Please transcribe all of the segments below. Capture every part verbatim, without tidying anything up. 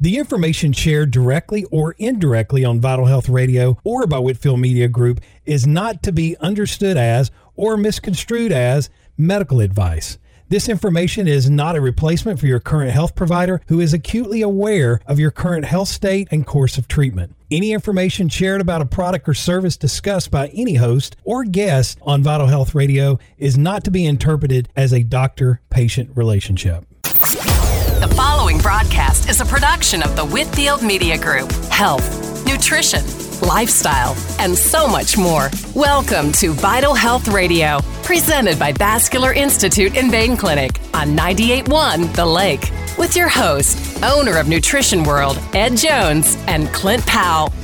The information shared directly or indirectly on Vital Health Radio or by Whitfield Media Group is not to be understood as or misconstrued as medical advice. This information is not a replacement for your current health provider who is acutely aware of your current health state and course of treatment. Any information shared about a product or service discussed by any host or guest on Vital Health Radio is not to be interpreted as a doctor-patient relationship. The following broadcast is a production of the Whitfield Media Group. Health, nutrition, lifestyle, and so much more. Welcome to Vital Health Radio, presented by Vascular Institute and Vein Clinic on ninety-eight point one The Lake, with your host, owner of Nutrition World, Ed Jones, and Clint Powell.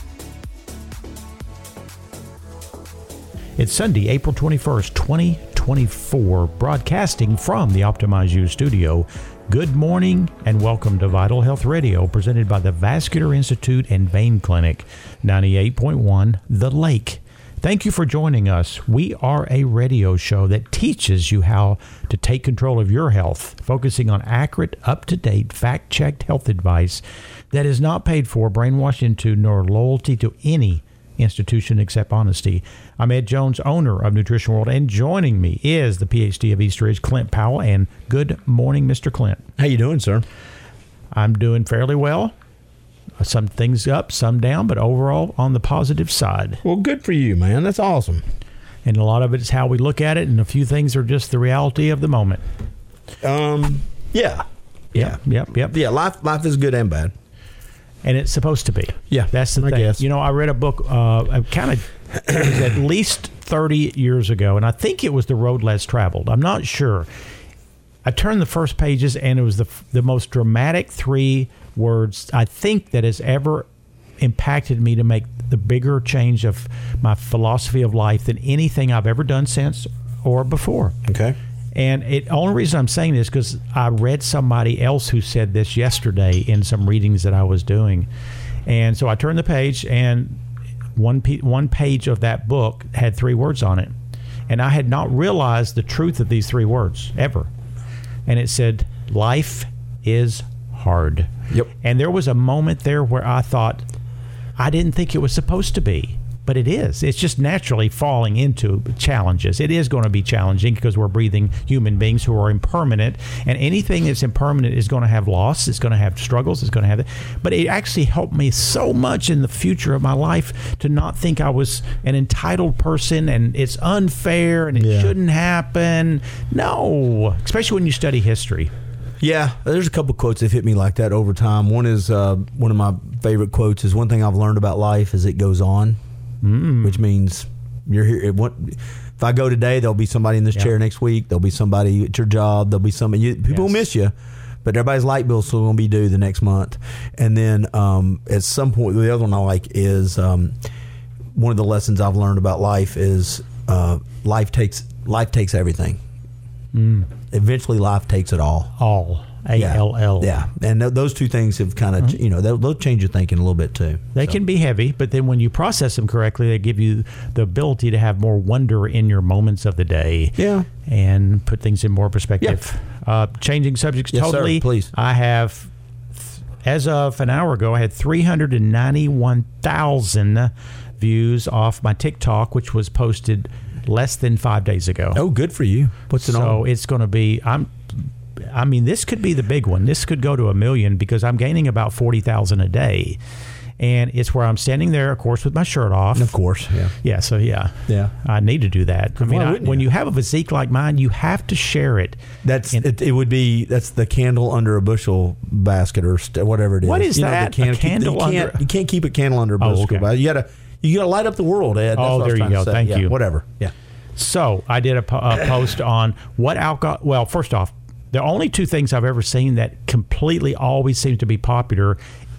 It's Sunday, April twenty-first, twenty twenty-four, broadcasting from the Optimize You studio. Good morning and welcome to Vital Health Radio, presented by the Vascular Institute and Vein Clinic, ninety-eight point one The Lake. Thank you for joining us. We are a radio show that teaches you how to take control of your health, focusing on accurate, up-to-date, fact-checked health advice that is not paid for, brainwashed into, nor loyalty to any institution except honesty. I'm Ed Jones, owner of Nutrition World, and joining me is the P H D of East Ridge, Clint Powell. And good morning, Mister Clint. How you doing, sir? I'm doing fairly well. Some things up, some down, but overall on the positive side. Well, good for you, man. That's awesome. And a lot of it is how we look at it, and a few things are just the reality of the moment. Um, yeah, yeah, yep, yep. Yeah, life, life is good and bad. And it's supposed to be. Yeah, that's the I thing. Guess. You know, I read a book uh, kind of at least thirty years ago, and I think it was The Road Less Traveled. I'm not sure. I turned the first pages, and it was the the most dramatic three words I think that has ever impacted me to make the bigger change of my philosophy of life than anything I've ever done since or before. Okay. And the only reason I'm saying this is because I read somebody else who said this yesterday in some readings that I was doing. And so I turned the page, and one pe- one page of that book had three words on it. And I had not realized the truth of these three words, ever. And it said, life is hard. Yep. And there was a moment there where I thought, I didn't think it was supposed to be. But it is. It's just naturally falling into challenges. It is going to be challenging because we're breathing human beings who are impermanent. And anything that's impermanent is going to have loss. It's going to have struggles. It's going to have it. But it actually helped me so much in the future of my life to not think I was an entitled person and it's unfair and it yeah. shouldn't happen. No. Especially when you study history. Yeah, there's a couple quotes that hit me like that over time. One is, uh, one of my favorite quotes is, one thing I've learned about life is it goes on. Mm. Which means you're here. It, what, if I go today, there'll be somebody in this yeah. chair next week. There'll be somebody at your job. There'll be somebody. You, people yes. will miss you, but everybody's light bill's still going to be due the next month. And then um, at some point, the other one I like is um, one of the lessons I've learned about life is uh, life takes life takes everything. Mm. Eventually, life takes it all. All. A L L. Yeah. yeah, and th- those two things have kind of, mm-hmm. you know, they'll, they'll change your thinking a little bit too. They so. can be heavy, but then when you process them correctly, they give you the ability to have more wonder in your moments of the day. Yeah. And put things in more perspective. Yeah. Uh, changing subjects yes, totally. Sir, please. I have, as of an hour ago, I had three hundred ninety-one thousand views off my TikTok, which was posted less than five days ago. Oh, good for you. What's it so on? So it's going to be, I'm, I mean, this could be the big one. This could go to a million because I'm gaining about forty thousand a day. And it's where I'm standing there, of course, with my shirt off. Of course, yeah. Yeah, so yeah. Yeah. I need to do that. I mean, Why I, wouldn't when you? you have a physique like mine, you have to share it. That's and, it, it would be, that's the candle under a bushel basket or st- whatever it is. What is you that? Know, the a candle you under? Can't, you can't keep a candle under a bushel oh, okay. basket. You got to you got to light up the world, Ed. That's oh, what there I was you go. to say. Thank yeah, you. Whatever. Yeah. So I did a, po- a post on what alcohol. Well, first off, the only two things I've ever seen that completely always seem to be popular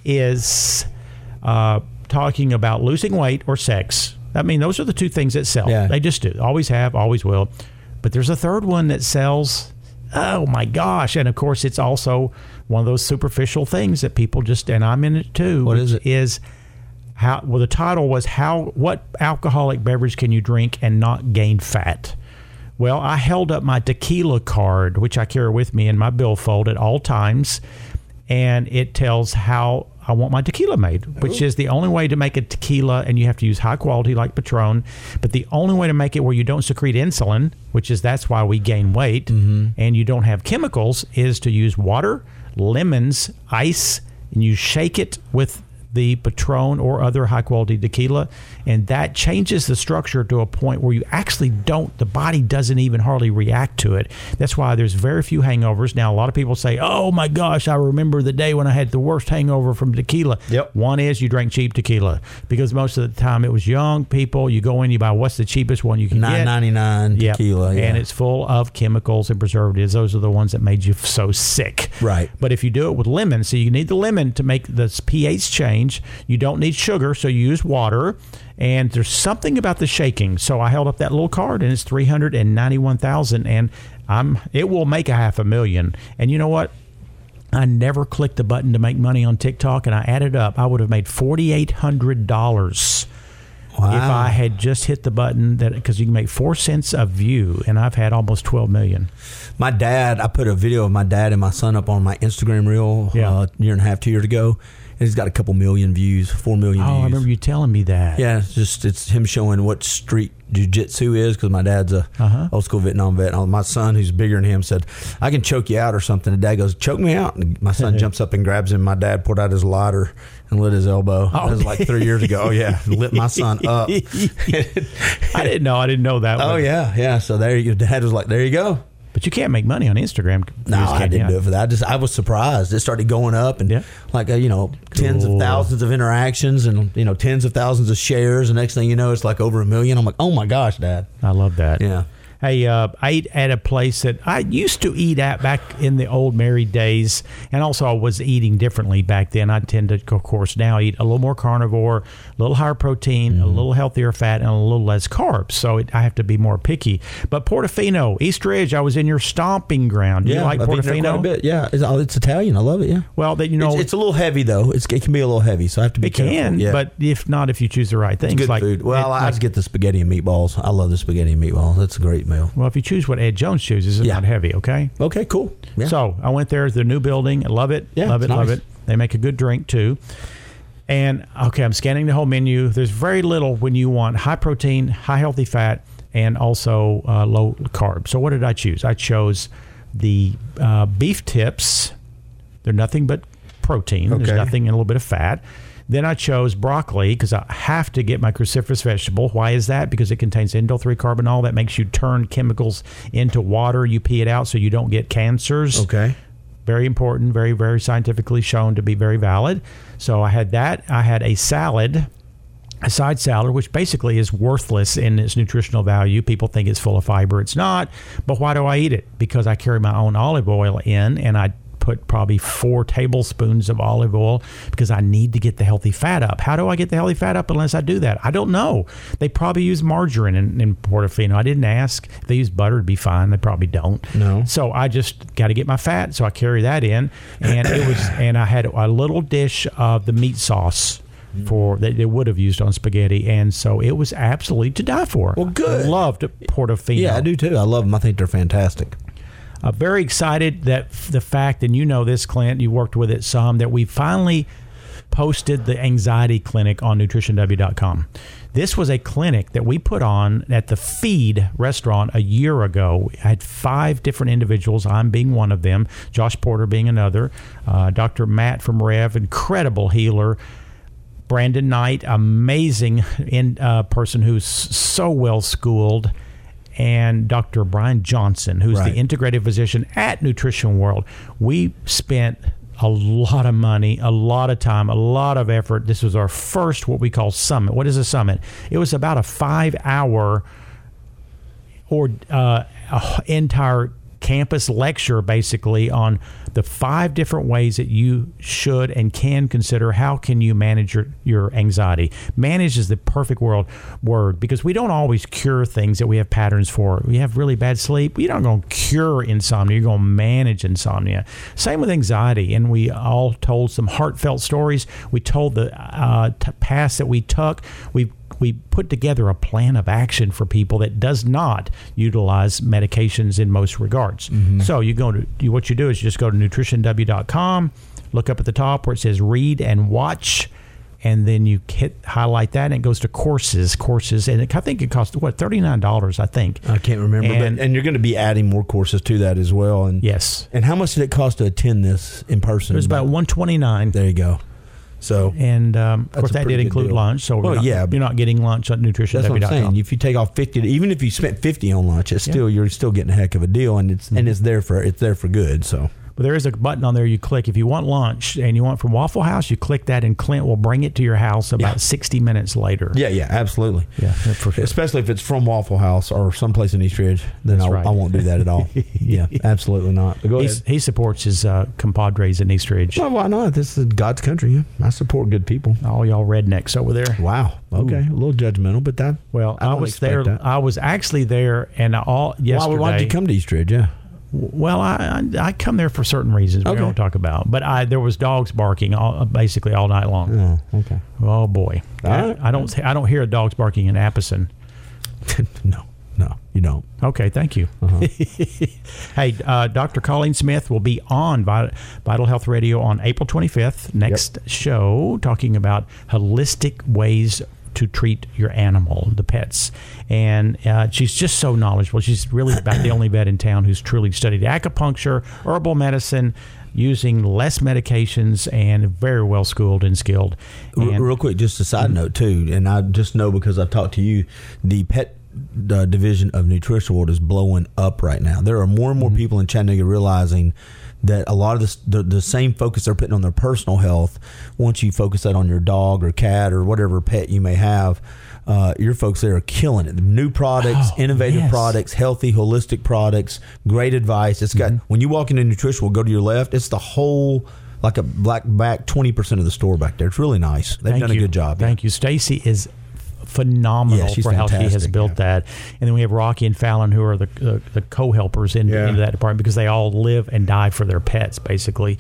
is uh, talking about losing weight or sex. I mean, those are the two things that sell. Yeah. They just do. Always have, always will. But there's a third one that sells. Oh, my gosh. And, of course, it's also one of those superficial things that people just, and I'm in it too. What is it? Is how, well, the title was, how what alcoholic beverage can you drink and not gain fat? Well, I held up my tequila card, which I carry with me in my billfold at all times, and it tells how I want my tequila made, which Ooh. is the only way to make a tequila, and you have to use high quality like Patron, but the only way to make it where you don't secrete insulin, which is that's why we gain weight, mm-hmm. and you don't have chemicals, is to use water, lemons, ice, and you shake it with the Patron or other high-quality tequila, and that changes the structure to a point where you actually don't, the body doesn't even hardly react to it. That's why there's very few hangovers. Now, a lot of people say, oh my gosh, I remember the day when I had the worst hangover from tequila. Yep. One is you drank cheap tequila, because most of the time it was young people. You go in, you buy what's the cheapest one you can nine get. nine ninety-nine yep. tequila. Yeah. And it's full of chemicals and preservatives. Those are the ones that made you so sick. Right. But if you do it with lemon, so you need the lemon to make the pH change. You don't need sugar, so you use water. And there's something about the shaking. So I held up that little card, and it's three hundred ninety-one thousand dollars, and I'm it will make a half a million. And you know what? I never clicked the button to make money on TikTok, and I added up. I would have made four thousand eight hundred dollars. Wow. If I had just hit the button, that because you can make four cents a view, and I've had almost twelve million. My dad, I put a video of my dad and my son up on my Instagram reel yeah. uh, a year and a half, two years ago. And he's got a couple million views, four million oh, views. I remember you telling me that. Yeah, it's just it's him showing what street jiu-jitsu is, because my dad's a uh-huh. old school Vietnam vet. And my son, who's bigger than him, said, I can choke you out or something. And dad goes, choke me out. And my son jumps up and grabs him. My dad pulled out his lighter and lit his elbow. Oh, that was like three years ago. Oh, yeah. Lit my son up. I didn't know. I didn't know that. Oh, yeah. Yeah. So there you go. Dad was like, there you go. But you can't make money on Instagram. No, I didn't do it for that. I just I was surprised. It started going up, and yeah. like uh, you know, tens cool. of thousands of interactions, and you know, tens of thousands of shares. And next thing you know, it's like over a million. I'm like, oh my gosh, Dad! I love that. Yeah. Hey, uh, I ate at a place that I used to eat at back in the old married days, and also I was eating differently back then. I tend to, of course, now eat a little more carnivore, a little higher protein, mm-hmm. a little healthier fat, and a little less carbs. So it, I have to be more picky. But Portofino, East Ridge, I was in your stomping ground. Do yeah, you like I've Portofino? Quite a bit. Yeah, it's, it's Italian. I love it. Yeah. Well, that you know, it's, it's a little heavy though. It's, it can be a little heavy, so I have to be it careful. It can, yeah. but if not, if you choose the right things, it's good like food. Well, it, I like, just get the spaghetti and meatballs. I love the spaghetti and meatballs. That's a great meal. Well, if you choose what Ed Jones chooses, it's yeah. not heavy, okay? Okay, cool. Yeah. So I went there, the new building. I love it. Yeah, love it, nice. love it. They make a good drink, too. And, okay, I'm scanning the whole menu. There's very little when you want high protein, high healthy fat, and also uh, low carb. So what did I choose? I chose the uh, beef tips. They're nothing but protein. Okay. There's nothing and a little bit of fat. Then I chose broccoli because I have to get my cruciferous vegetable. Why is that? Because it contains indole three carbinol that makes you turn chemicals into water. You pee it out so you don't get cancers. Okay. Very important, very, very scientifically shown to be very valid. So I had that. I had a salad, a side salad, which basically is worthless in its nutritional value. People think it's full of fiber. It's not. But why do I eat it? Because I carry my own olive oil in, and I put probably four tablespoons of olive oil because I need to get the healthy fat up. How do I get the healthy fat up unless I do that? I don't know. They probably use margarine in, in Portofino. I didn't ask. If they use butter, it'd be fine. They probably don't. No. So I just got to get my fat. So I carry that in, and it was, and I had a little dish of the meat sauce for that they would have used on spaghetti, and so it was absolutely to die for. Well, good. I loved Portofino. Yeah, I do too. I love them. I think they're fantastic. Uh, very excited that the fact, and you know this, Clint, you worked with it some, that we finally posted the anxiety clinic on nutrition w dot com. This was a clinic that we put on at the Feed restaurant a year ago. I had five different individuals, I'm being one of them, Josh Porter being another, uh, Doctor Matt from Rev, incredible healer, Brandon Knight, amazing in, uh, person who's so well schooled, and Doctor Brian Johnson, who's right. the integrative physician at Nutrition World. We spent a lot of money, a lot of time, a lot of effort. This was our first what we call summit. What is a summit? It was about a five-hour or uh, entire campus lecture basically on the five different ways that you should and can consider how can you manage your, your anxiety. Manage is the perfect world word because we don't always cure things that we have patterns for. We have really bad sleep. You're not going to cure insomnia. You're going to manage insomnia. Same with anxiety. And we all told some heartfelt stories. We told the uh, t- paths that we took. We We put together a plan of action for people that does not utilize medications in most regards. Mm-hmm. So you go to you, what you do is you just go to nutrition w dot com, look up at the top where it says read and watch, and then you hit highlight that, and it goes to courses, courses, and it, I think it costs what thirty-nine dollars. I think I can't remember, and, but and you're going to be adding more courses to that as well. And yes, and how much did it cost to attend this in person? It was about one twenty-nine. There you go. So and um, of course that did include deal. lunch. So well, not, yeah, you're not getting lunch at nutrition That's w dot com. what I'm saying. If you take off fifty, even if you spent fifty on lunch, it's yeah. still you're still getting a heck of a deal, and it's mm-hmm. and it's there for it's there for good. So. But there is a button on there you click. If you want lunch and you want from Waffle House, you click that, and Clint will bring it to your house about yeah. sixty minutes later. Yeah, yeah, absolutely. Yeah, for sure. Especially if it's from Waffle House or someplace in East Ridge, then I, right. I won't do that at all. yeah, absolutely not. But go He's, ahead. He supports his uh, compadres in East Ridge. Well, why not? This is God's country. Yeah. I support good people. All y'all rednecks over there. Wow. Okay, Ooh. a little judgmental, but that. Well, I, I was there. That. I was actually there, and all yesterday. Why, why did you come to East Ridge? Yeah. Well, I, I I come there for certain reasons we okay. don't talk about. But I there was dogs barking all, basically all night long. Oh, okay. Oh boy, right. I, I don't I don't hear dogs barking in Appleton. no, no, you don't. Okay, thank you. Uh-huh. Hey, uh, Doctor Colleen Smith will be on Vital Health Radio on April twenty-fifth. Next yep. show, talking about holistic ways to treat your animal, the pets. And uh, she's just so knowledgeable. She's really about the only vet in town who's truly studied acupuncture, herbal medicine, using less medications, and very well schooled and skilled. And, real quick, just a side mm-hmm. note too, and I just know because I've talked to you, the pet uh, division of Nutrition World is blowing up right now. There are more and more mm-hmm. people in Chattanooga realizing that a lot of this, the, the same focus they're putting on their personal health, once you focus that on your dog or cat or whatever pet you may have, uh, your folks there are killing it. The new products, oh, innovative yes. products, healthy, holistic products, great advice. It's got mm-hmm. when you walk into Nutrition, we'll go to your left. It's the whole, like a black back twenty percent of the store back there. It's really nice. They've Thank done you. a good job. Thank yeah. you. Stacy is phenomenal yeah, for how she has built yeah. that. And then we have Rocky and Fallon, who are the uh, the co-helpers in, yeah. into that department, because they all live and die for their pets, basically.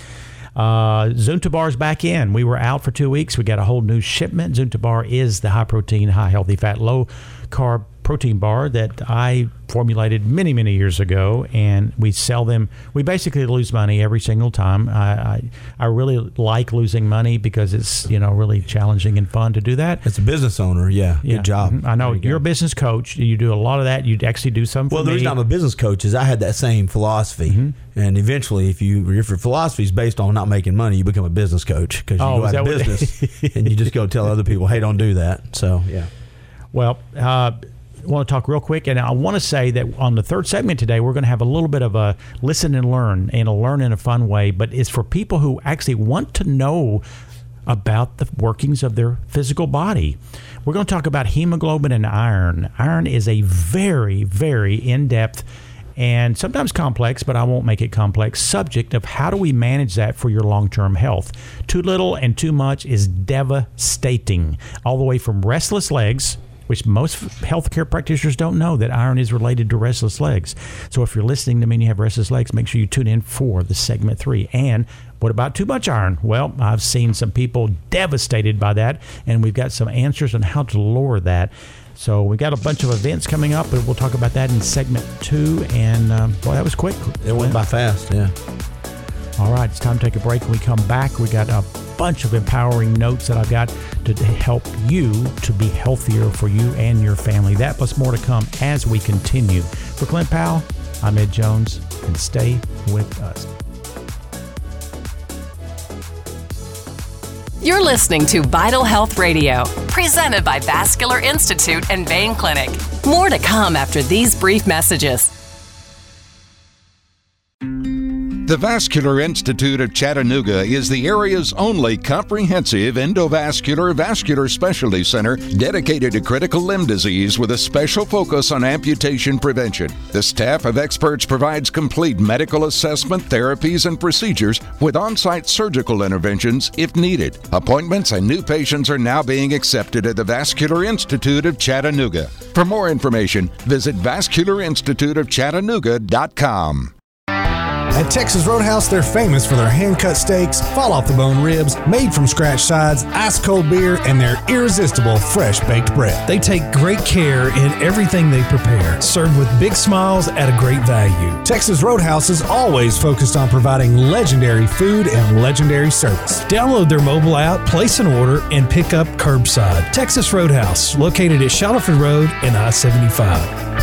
Uh, Zuntabar's back in. We were out for two weeks. We got a whole new shipment. Zuntabar is the high protein, high healthy fat, low carb protein bar that I formulated many, many years ago, and we sell them. We basically lose money every single time. I, I I really like losing money because it's, you know, really challenging and fun to do that. As a business owner, yeah, yeah. good job. Mm-hmm. I know you you're a business coach. You do a lot of that. You actually do some for Well, the me. reason I'm a business coach is I had that same philosophy, mm-hmm. and eventually, if you if your philosophy is based on not making money, you become a business coach because you oh, go out of business and you just go tell other people, "Hey, don't do that." So, yeah. Well, uh, I want to talk real quick, and I want to say that on the third segment today, we're going to have a little bit of a listen and learn, and a learn in a fun way, but it's for people who actually want to know about the workings of their physical body. We're going to talk about hemoglobin and iron. Iron is a very, very in-depth and sometimes complex, but I won't make it complex, subject of how do we manage that for your long-term health. Too little and too much is devastating, all the way from restless legs, which most healthcare practitioners don't know that iron is related to restless legs. So if you're listening to me and you have restless legs, make sure you tune in for the segment three. And what about too much iron? Well, I've seen some people devastated by that, and we've got some answers on how to lower that. So we got a bunch of events coming up, but we'll talk about that in segment two. And um, boy, that was quick. It went by fast, yeah. All right, it's time to take a break. When we come back, we got a bunch of empowering notes that I've got to help you to be healthier for you and your family. That plus more to come as we continue. For Clint Powell, I'm Ed Jones, and stay with us. You're listening to Vital Health Radio, presented by Vascular Institute and Vein Clinic. More to come after these brief messages. The Vascular Institute of Chattanooga is the area's only comprehensive endovascular vascular specialty center dedicated to critical limb disease with a special focus on amputation prevention. The staff of experts provides complete medical assessment, therapies, and procedures with on-site surgical interventions if needed. Appointments and new patients are now being accepted at the Vascular Institute of Chattanooga. For more information, visit vascular institute of chattanooga dot com. At Texas Roadhouse, they're famous for their hand-cut steaks, fall-off-the-bone ribs, made-from-scratch sides, ice-cold beer, and their irresistible fresh-baked bread. They take great care in everything they prepare, served with big smiles at a great value. Texas Roadhouse is always focused on providing legendary food and legendary service. Download their mobile app, place an order, and pick up curbside. Texas Roadhouse, located at Shuttleford Road and I seventy-five.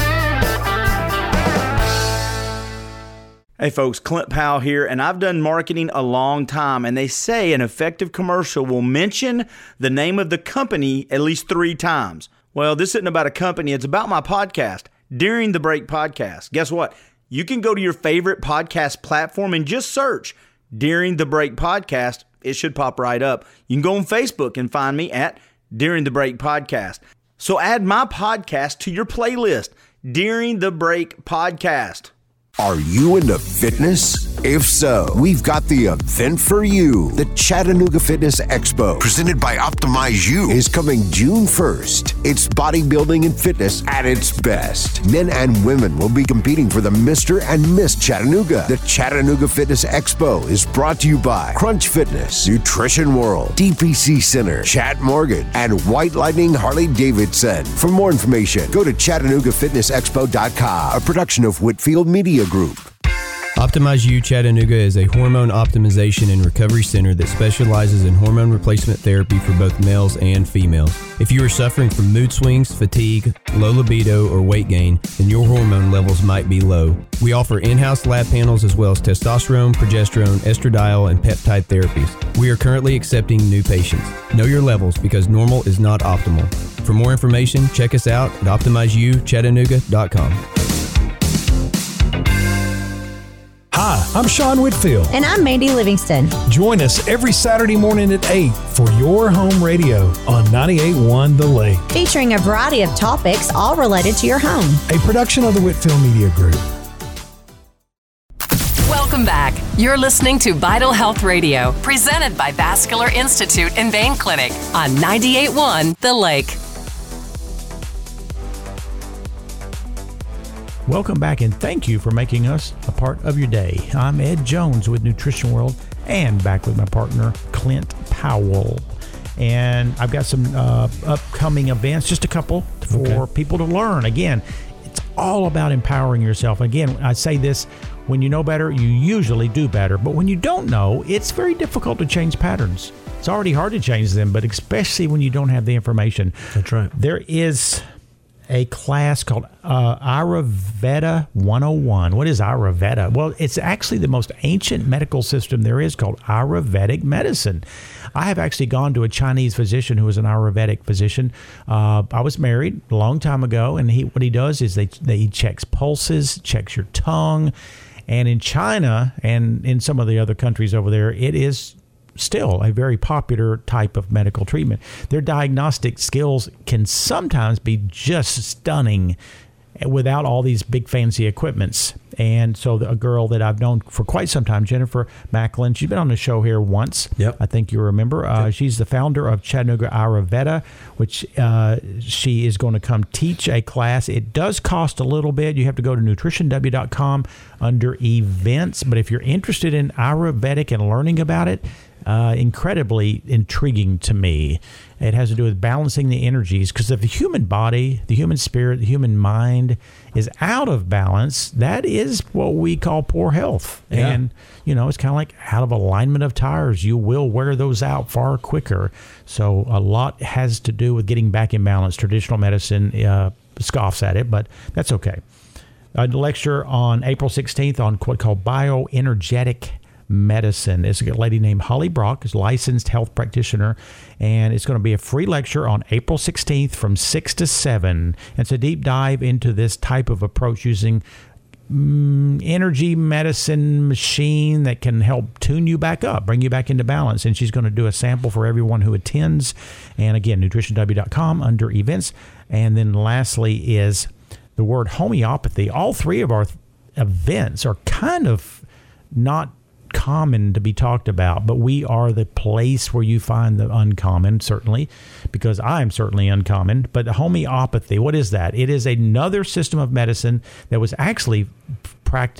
Hey folks, Clint Powell here, and I've done marketing a long time, and they say an effective commercial will mention the name of the company at least three times. Well, this isn't about a company, it's about my podcast, During the Break Podcast. Guess what? You can go to your favorite podcast platform and just search During the Break Podcast. It should pop right up. You can go on Facebook and find me at During the Break Podcast. So add my podcast to your playlist, During the Break Podcast. Are you into fitness? If so, we've got the event for you. The Chattanooga Fitness Expo, presented by Optimize You, is coming June first. It's bodybuilding and fitness at its best. Men and women will be competing for the Mister and Miss Chattanooga. The Chattanooga Fitness Expo is brought to you by Crunch Fitness, Nutrition World, D P C Center, Chat Morgan, and White Lightning Harley Davidson. For more information, go to Chattanooga Fitness Expo dot com, a production of Whitfield Media Group. Optimize You Chattanooga is a hormone optimization and recovery center that specializes in hormone replacement therapy for both males and females. If you are suffering from mood swings, fatigue, low libido, or weight gain, then your hormone levels might be low. We offer in-house lab panels as well as testosterone, progesterone, estradiol, and peptide therapies. We are currently accepting new patients. Know your levels because normal is not optimal. For more information, check us out at Optimize You Chattanooga dot com. Hi, I'm Sean Whitfield. And I'm Mandy Livingston. Join us every Saturday morning at eight for Your Home Radio on ninety-eight point one The Lake. Featuring a variety of topics all related to your home. A production of the Whitfield Media Group. Welcome back. You're listening to Vital Health Radio, presented by Vascular Institute and Vein Clinic on ninety-eight point one The Lake. Welcome back, and thank you for making us a part of your day. I'm Ed Jones with Nutrition World, and back with my partner, Clint Powell. And I've got some uh, upcoming events, just a couple, for okay. people to learn. Again, it's all about empowering yourself. Again, I say this, when you know better, you usually do better. But when you don't know, it's very difficult to change patterns. It's already hard to change them, but especially when you don't have the information. That's right. There is a class called uh, Ayurveda one oh one. What is Ayurveda? Well, it's actually the most ancient medical system there is, called Ayurvedic medicine. I have actually gone to a Chinese physician who is an Ayurvedic physician. Uh, I was married a long time ago, and he what he does is they, they he checks pulses, checks your tongue. And in China and in some of the other countries over there, it is still a very popular type of medical treatment. Their diagnostic skills can sometimes be just stunning without all these big fancy equipments. And so a girl that I've known for quite some time, Jennifer Macklin, she's been on the show here once. Yep. I think you remember. Uh, yep. She's the founder of Chattanooga Ayurveda, which uh, she is going to come teach a class. It does cost a little bit. You have to go to nutrition w dot com under events. But if you're interested in Ayurvedic and learning about it, Uh, incredibly intriguing to me. It has to do with balancing the energies, because if the human body, the human spirit, the human mind is out of balance, that is what we call poor health. Yeah. And, you know, it's kind of like out of alignment of tires. You will wear those out far quicker. So a lot has to do with getting back in balance. Traditional medicine uh, scoffs at it, but that's okay. A lecture on April sixteenth on what's called bioenergetic medicine. It's a lady named Holly Brock, is a licensed health practitioner, and it's going to be a free lecture on April sixteenth from six to seven. It's a deep dive into this type of approach using mm, energy medicine machine that can help tune you back up, bring you back into balance. And she's going to do a sample for everyone who attends. And again, nutrition w dot com under events. And then lastly is the word homeopathy. All three of our th- events are kind of not common to be talked about, but we are the place where you find the uncommon, certainly, because I'm certainly uncommon. But homeopathy, what is that? It is another system of medicine that was actually practiced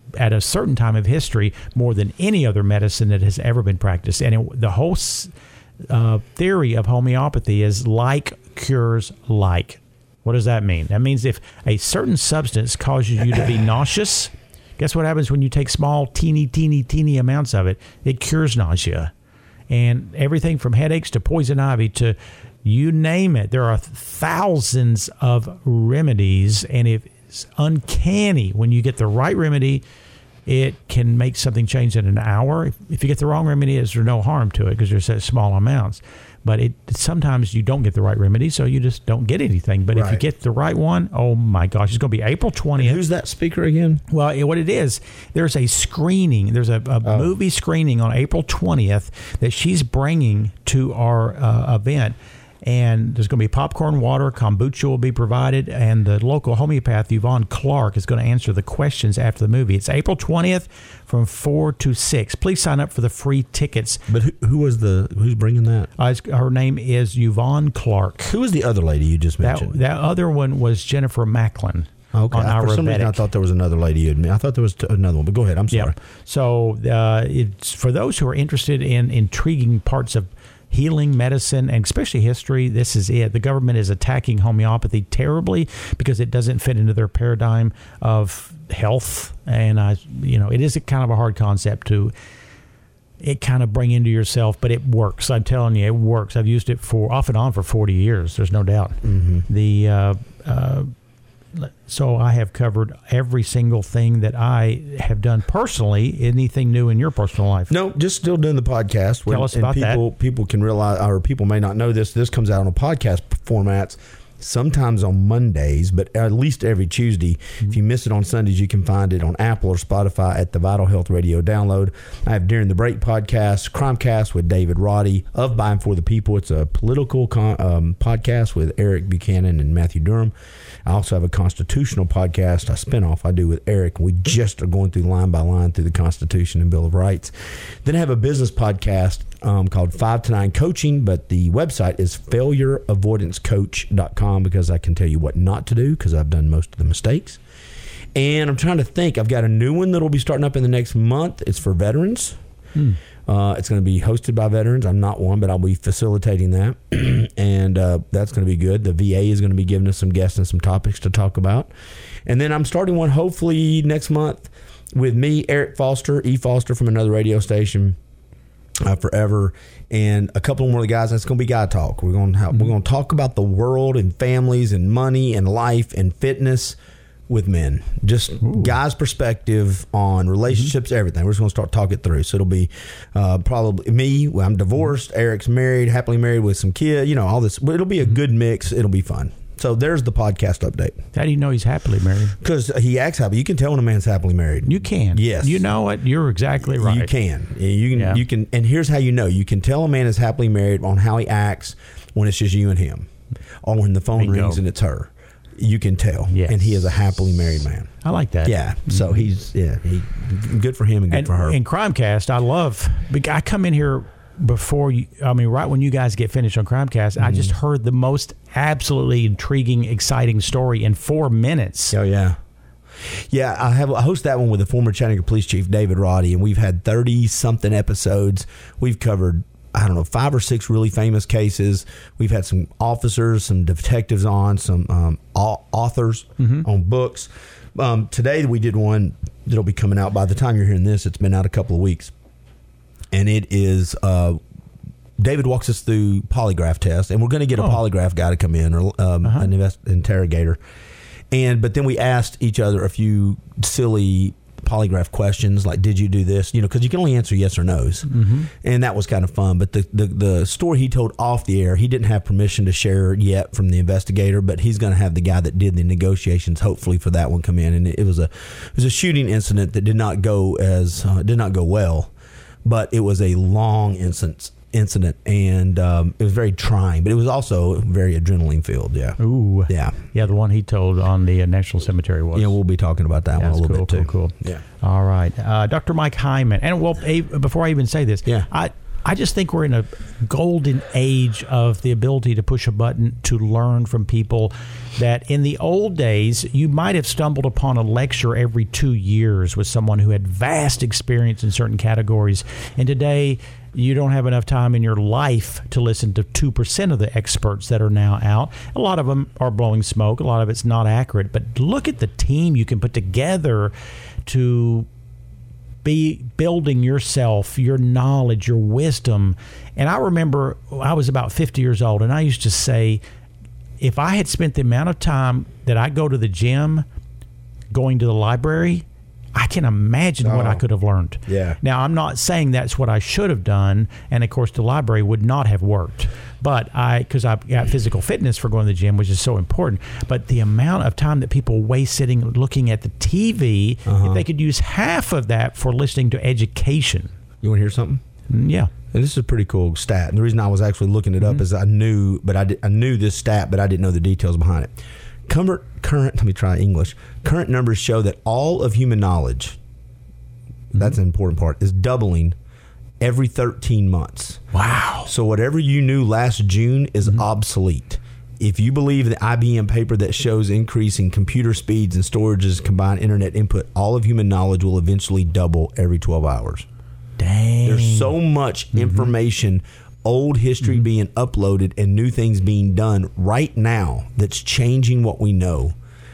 at a certain time of history more than any other medicine that has ever been practiced. And it, the whole uh, theory of homeopathy is like cures like. What does that mean? That means if a certain substance causes you to be nauseous, guess what happens when you take small, teeny, teeny, teeny amounts of it? It cures nausea. And everything from headaches to poison ivy to you name it. There are thousands of remedies, and if it's uncanny when you get the right remedy, it can make something change in an hour. If, if you get the wrong remedy, there's no harm to it because there's such small amounts. But it sometimes you don't get the right remedy, so you just don't get anything. But right. if you get the right one, oh my gosh, it's going to be April twentieth. And who's that speaker again? Well, it, what it is, there's a screening. There's a, a oh. movie screening on April twentieth that she's bringing to our uh, event. And there's going to be popcorn, water, kombucha will be provided, and the local homeopath, Yvonne Clark, is going to answer the questions after the movie. It's April twentieth from four to six. Please sign up for the free tickets. But who, who was the, who's bringing that? Uh, her name is Yvonne Clark. Who was the other lady you just mentioned? That, that other one was Jennifer Macklin. Okay. On For some reason, I thought there was another lady you had mentioned. I thought there was t- another one, but go ahead. I'm sorry. Yeah. So uh, it's for those who are interested in intriguing parts of healing, medicine, and especially history, this is it. The government is attacking homeopathy terribly because it doesn't fit into their paradigm of health. And, uh, you know, it is a kind of a hard concept to it kind of bring into yourself, but it works. I'm telling you, it works. I've used it for off and on for forty years. There's no doubt. Mm-hmm. The uh, uh, So I have covered every single thing that I have done personally. Anything new in your personal life? No, just still doing the podcast. Tell us about people, that. People can realize, or people may not know this, this comes out on a podcast formats, sometimes on Mondays, but at least every Tuesday. Mm-hmm. If you miss it on Sundays, you can find it on Apple or Spotify at the Vital Health Radio download. I have During the Break podcast, Crimecast with David Roddy of By and For the People. It's a political con- um, podcast with Eric Buchanan and Matthew Durham. I also have a constitutional podcast, a spinoff I do with Eric. We just are going through line by line through the Constitution and Bill of Rights. Then I have a business podcast um, called five to nine Coaching, but the website is failure avoidance coach dot com because I can tell you what not to do because I've done most of the mistakes. And I'm trying to think. I've got a new one that will be starting up in the next month. It's for veterans. Hmm. Uh, it's going to be hosted by veterans. I'm not one, but I'll be facilitating that. and uh, that's going to be good. The V A is going to be giving us some guests and some topics to talk about. And then I'm starting one hopefully next month with me, Eric Foster, E. Foster from another radio station, uh, Forever, and a couple more of the guys. And it's going to be Guy Talk. We're going to have, mm-hmm. we're going to talk about the world and families and money and life and fitness with men, just Ooh. guys' perspective on relationships, mm-hmm. everything. We're just going to start talking it through. So it'll be uh, probably me. Well, I'm divorced. Eric's married, happily married with some kid. You know, all this. But it'll be a good mix. It'll be fun. So there's the podcast update. How do you know he's happily married? Because he acts happy. You can tell when a man's happily married. You can. Yes. You know what? You're exactly right. You can. You can. Yeah. You can. And here's how you know. You can tell a man is happily married on how he acts when it's just you and him, or when the phone Bingo. rings and it's her. You can tell, yes. and he is a happily married man. I like that. Yeah, so he's yeah, he good for him and good and, for her. And Crimecast, I love. I come in here before you. I mean, right when you guys get finished on Crimecast, mm-hmm. I just heard the most absolutely intriguing, exciting story in four minutes. Oh yeah, yeah. I have I host that one with the former Chattanooga Police Chief David Roddy, and we've had thirty something episodes. We've covered, I don't know, five or six really famous cases. We've had some officers, some detectives on, some um, authors mm-hmm. on books. Um, today we did one that'll be coming out. By the time you're hearing this, it's been out a couple of weeks. And it is, uh, David walks us through polygraph tests, and we're going to get a oh. polygraph guy to come in, or um, uh-huh. an invest- interrogator. And But then we asked each other a few silly polygraph questions like, did you do this? You know, because you can only answer yes or no's. Mm-hmm. And that was kind of fun. But the, the, the story he told off the air, he didn't have permission to share yet from the investigator, but he's going to have the guy that did the negotiations, hopefully, for that one come in. And it, it was a it was a shooting incident that did not go as uh, did not go well, but it was a long instance. incident and um, it was very trying, but it was also very adrenaline filled. Yeah. Ooh. Yeah. Yeah. The one he told on the uh, National Cemetery was. Yeah, we'll be talking about that yeah, one a little cool, bit too. Cool, cool. Yeah. All right. Uh, Doctor Mike Hyman. And well, before I even say this, yeah. I I just think we're in a golden age of the ability to push a button to learn from people that in the old days, you might have stumbled upon a lecture every two years with someone who had vast experience in certain categories. And today, you don't have enough time in your life to listen to two percent of the experts that are now out. A lot of them are blowing smoke. A lot of it's not accurate. But look at the team you can put together to be building yourself, your knowledge, your wisdom. And I remember I was about fifty years old, and I used to say, if I had spent the amount of time that I go to the gym, going to the library, I can imagine oh, what I could have learned. Yeah. Now, I'm not saying that's what I should have done, and of course, the library would not have worked. But I, because I've got physical fitness for going to the gym, which is so important. But the amount of time that people waste sitting looking at the T V, uh-huh. if they could use half of that for listening to education. You want to hear something? Yeah. And this is a pretty cool stat. And the reason I was actually looking it up mm-hmm. is I knew, but I, did, I knew this stat, but I didn't know the details behind it. Current, current, let me try English. Current numbers show that all of human knowledge, mm-hmm. that's an important part, is doubling every thirteen months. Wow. So whatever you knew last June is mm-hmm. obsolete. If you believe the I B M paper that shows increasing computer speeds and storages combined internet input, all of human knowledge will eventually double every twelve hours. Dang. There's so much mm-hmm. information, old history mm-hmm. being uploaded and new things being done right now that's changing what we know.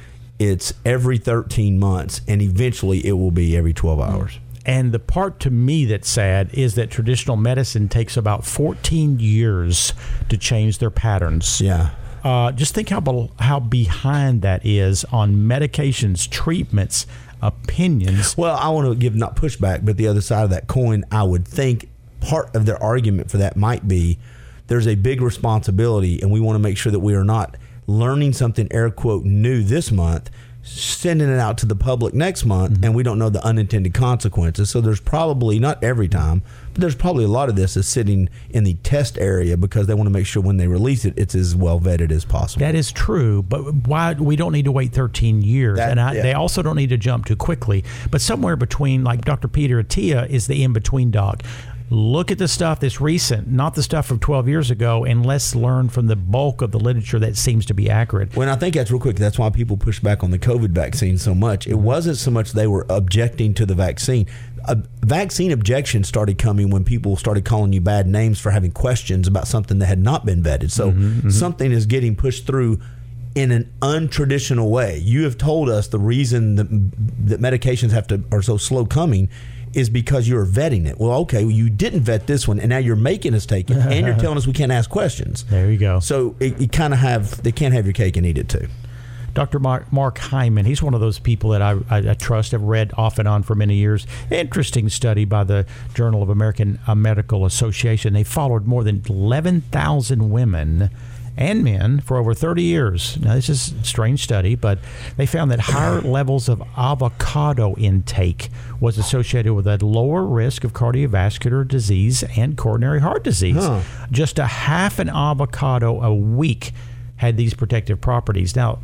It's every thirteen months, and eventually it will be every twelve hours. And the part to me that's sad is that traditional medicine takes about fourteen years to change their patterns. Yeah. Uh, just think how how behind that is on medications, treatments, opinions. Well, I want to give not pushback, but the other side of that coin, I would think part of their argument for that might be there's a big responsibility, and we want to make sure that we are not learning something, air quote, new this month, sending it out to the public next month, mm-hmm. and we don't know the unintended consequences. So there's probably, not every time, but there's probably a lot of this is sitting in the test area because they want to make sure when they release it, it's as well vetted as possible. That is true, but why we don't need to wait thirteen years, that, and I, yeah. they also don't need to jump too quickly. But somewhere between, like Doctor Peter Attia is the in-between dog. Look at the stuff that's recent, not the stuff from twelve years ago, and let's learn from the bulk of the literature that seems to be accurate. Well, and I think that's real quick. That's why people push back on the COVID vaccine so much. It wasn't so much they were objecting to the vaccine. A vaccine objection started coming when people started calling you bad names for having questions about something that had not been vetted. So mm-hmm, mm-hmm. something is getting pushed through in an untraditional way. You have told us the reason that, that medications have to are so slow coming is because you're vetting it. Well, okay, well, you didn't vet this one, and now you're making us take it, and you're telling us we can't ask questions. There you go. So it, you kind of have, they can't have your cake and eat it too. Doctor Mark, Mark Hyman, he's one of those people that I, I, I trust, have read off and on for many years. Interesting study by the Journal of American Medical Association. They followed more than eleven thousand women and men for over thirty years. Now, this is a strange study, but they found that higher levels of avocado intake was associated with a lower risk of cardiovascular disease and coronary heart disease. Huh. Just a half an avocado a week had these protective properties. Now,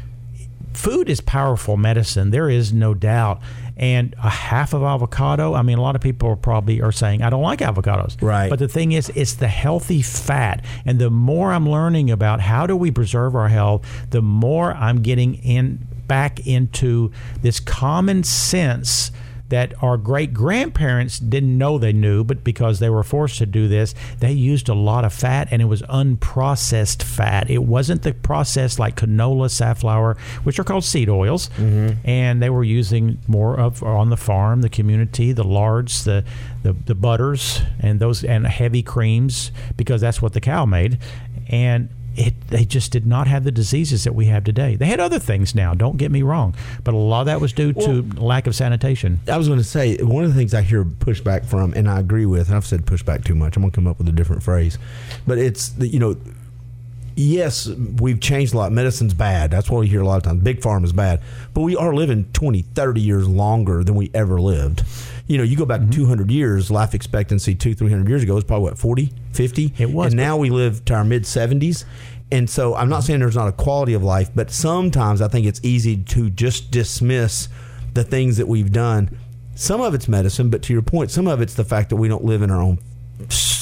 food is powerful medicine. There is no doubt. And a half of avocado, I mean, a lot of people are probably are saying, I don't like avocados. Right. But the thing is, it's the healthy fat. And the more I'm learning about how do we preserve our health, the more I'm getting in back into this common sense that our great-grandparents didn't know they knew, but because they were forced to do this, they used a lot of fat, and it was unprocessed fat. It wasn't the processed like canola, safflower, which are called seed oils, mm-hmm. and they were using more of on the farm, the community, the lards, the, the, the butters, and those and heavy creams, because that's what the cow made. And It, they just did not have the diseases that we have today. They had other things now, don't get me wrong, but a lot of that was due well, to lack of sanitation. I was going to say, one of the things I hear pushback from, and I agree with, and I've said pushback too much, I'm going to come up with a different phrase, but it's, the, you know, yes, we've changed a lot. Medicine's bad. That's what we hear a lot of times. Big Pharma is bad. But we are living twenty, thirty years longer than we ever lived. You know, you go back mm-hmm. two hundred years, life expectancy two, three hundred years ago was probably, what, forty, fifty? It was. And now we live to our mid-seventies. And so I'm not saying there's not a quality of life, but sometimes I think it's easy to just dismiss the things that we've done. Some of it's medicine, but to your point, some of it's the fact that we don't live in our own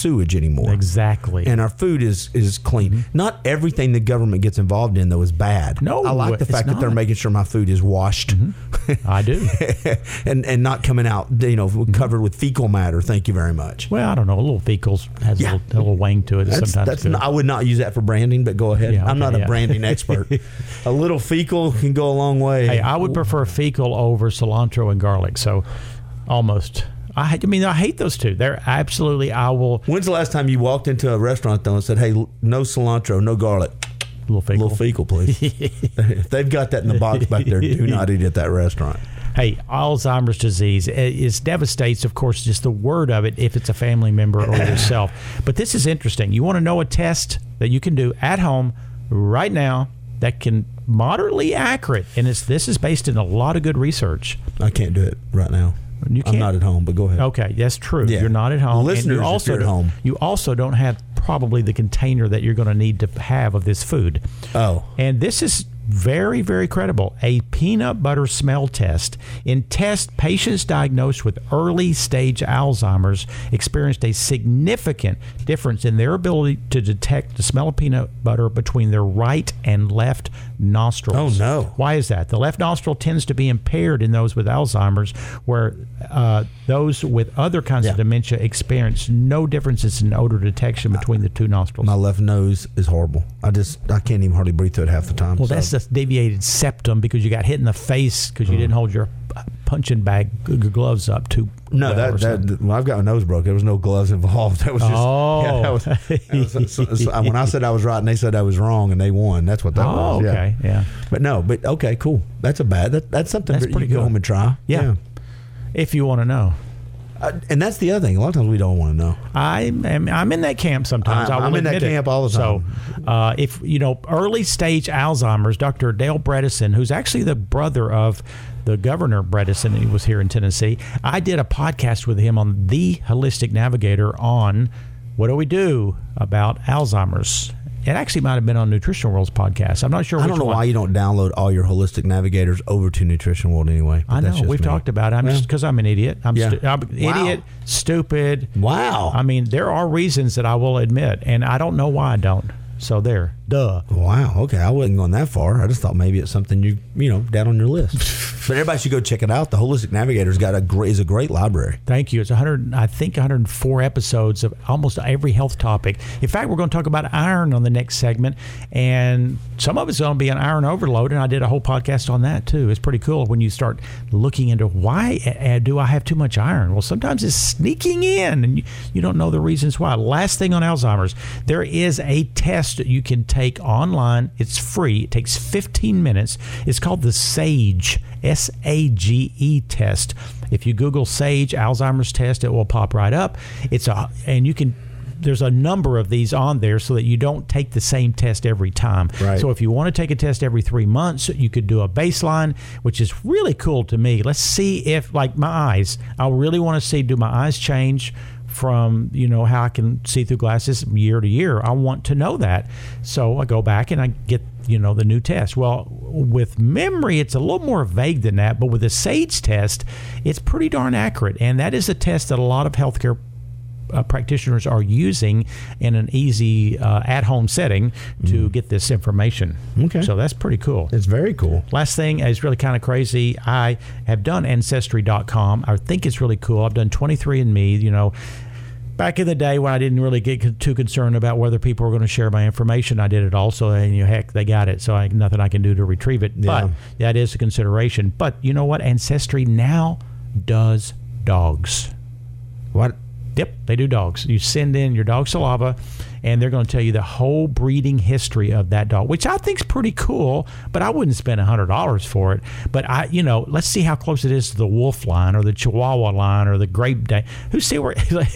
sewage anymore. Exactly. And our food is is clean. Mm-hmm. Not everything the government gets involved in, though, is bad. No, I like the fact that they're making sure my food is washed. Mm-hmm. I do. and and not coming out, you know, covered with fecal matter. Thank you very much. Well, I don't know. A little fecals has yeah. a, little, a little wang to it. That's, sometimes that's not, I would not use that for branding, but go ahead. Yeah, okay, I'm not a yeah. branding expert. A little fecal can go a long way. Hey, I would prefer fecal over cilantro and garlic. So almost. I, I mean, I hate those two. They're absolutely, I will. When's the last time you walked into a restaurant, though, and said, hey, no cilantro, no garlic? A little fecal. A little fecal, please. If they've got that in the box back there, do not eat at that restaurant. Hey, Alzheimer's disease is devastates, of course, just the word of it if it's a family member or yourself. But this is interesting. You want to know a test that you can do at home right now that can moderately accurate, and it's this is based in a lot of good research. I can't do it right now. You can't. I'm not at home, but go ahead. Okay, that's true. Yeah. You're not at home. Listeners, and you also if you're at home. You also don't have probably the container that you're going to need to have of this food. Oh. And this is very, very credible. A peanut butter smell test. In test, patients diagnosed with early stage Alzheimer's experienced a significant difference in their ability to detect the smell of peanut butter between their right and left nostrils. Oh, no. Why is that? The left nostril tends to be impaired in those with Alzheimer's, where uh, those with other kinds yeah. of dementia experience no differences in odor detection between the two nostrils. My left nose is horrible. I just, I can't even hardly breathe through it half the time. Well, so. that's the deviated septum because you got hit in the face because you mm. didn't hold your punching bag your gloves up too no well that, that well, I've got my nose broke. There was no gloves involved. That was just oh. yeah, that was, that was so, so, when I said I was right and they said I was wrong and they won. That's what that oh, was. Okay, yeah. yeah. But no, but okay, cool. That's a bad. That, that's something that's that pretty you can go home and try. Yeah. yeah. If you want to know. Uh, and that's the other thing. A lot of times we don't want to know. I'm I'm in that camp sometimes. I'm, I will I'm in that admit camp it. all the time. So, uh, if you know early stage Alzheimer's, Doctor Dale Bredesen, who's actually the brother of the Governor Bredesen, he was here in Tennessee. I did a podcast with him on The Holistic Navigator on what do we do about Alzheimer's. It actually might have been on Nutrition World's podcast. I'm not sure which I don't know one. why you don't download all your Holistic Navigators over to Nutrition World anyway. I know. We've me. talked about it. I'm yeah. just because I'm an idiot. I'm, yeah. stu- I'm an wow. idiot, stupid. Wow. I mean, there are reasons that I will admit, and I don't know why I don't. So there. Duh. Wow. Okay. I wasn't going that far. I just thought maybe it's something you, you know, down on your list. But everybody should go check it out. The Holistic Navigator's got a great, is a great library. Thank you. It's one hundred, I think one hundred four episodes of almost every health topic. In fact, we're going to talk about iron on the next segment, and some of it's going to be an iron overload, and I did a whole podcast on that too. It's pretty cool when you start looking into why uh, do I have too much iron? Well, sometimes it's sneaking in, and you, you don't know the reasons why. Last thing on Alzheimer's, there is a test that you can take online. It's free. It takes fifteen minutes. It's called the SAGE, S A G E test. If you Google SAGE Alzheimer's test, it will pop right up. It's a, and you can, there's a number of these on there so that you don't take the same test every time. Right. So if you want to take a test every three months, you could do a baseline, which is really cool to me. Let's see if, like my eyes, I really want to see, do my eyes change from, you know, how I can see through glasses year to year. I want to know that. So I go back and I get, you know, the new test. Well, with memory, it's a little more vague than that, but with the SAGE test, it's pretty darn accurate. And that is a test that a lot of healthcare uh, practitioners are using in an easy uh, at-home setting to mm. get this information. Okay. So that's pretty cool. It's very cool. Last thing is really kind of crazy. I have done Ancestry dot com. I think it's really cool. I've done twenty-three and me, you know. Back in the day when I didn't really get too concerned about whether people were going to share my information, I did it also, and you know, heck, they got it, so I, nothing I can do to retrieve it. Yeah. But that is a consideration. But you know what? Ancestry now does dogs. What? Yep, they do dogs. You send in your dog saliva, and they're going to tell you the whole breeding history of that dog, which I think is pretty cool, but I wouldn't spend one hundred dollars for it. But, I, you know, let's see how close it is to the wolf line or the Chihuahua line or the Great Dane. Who see where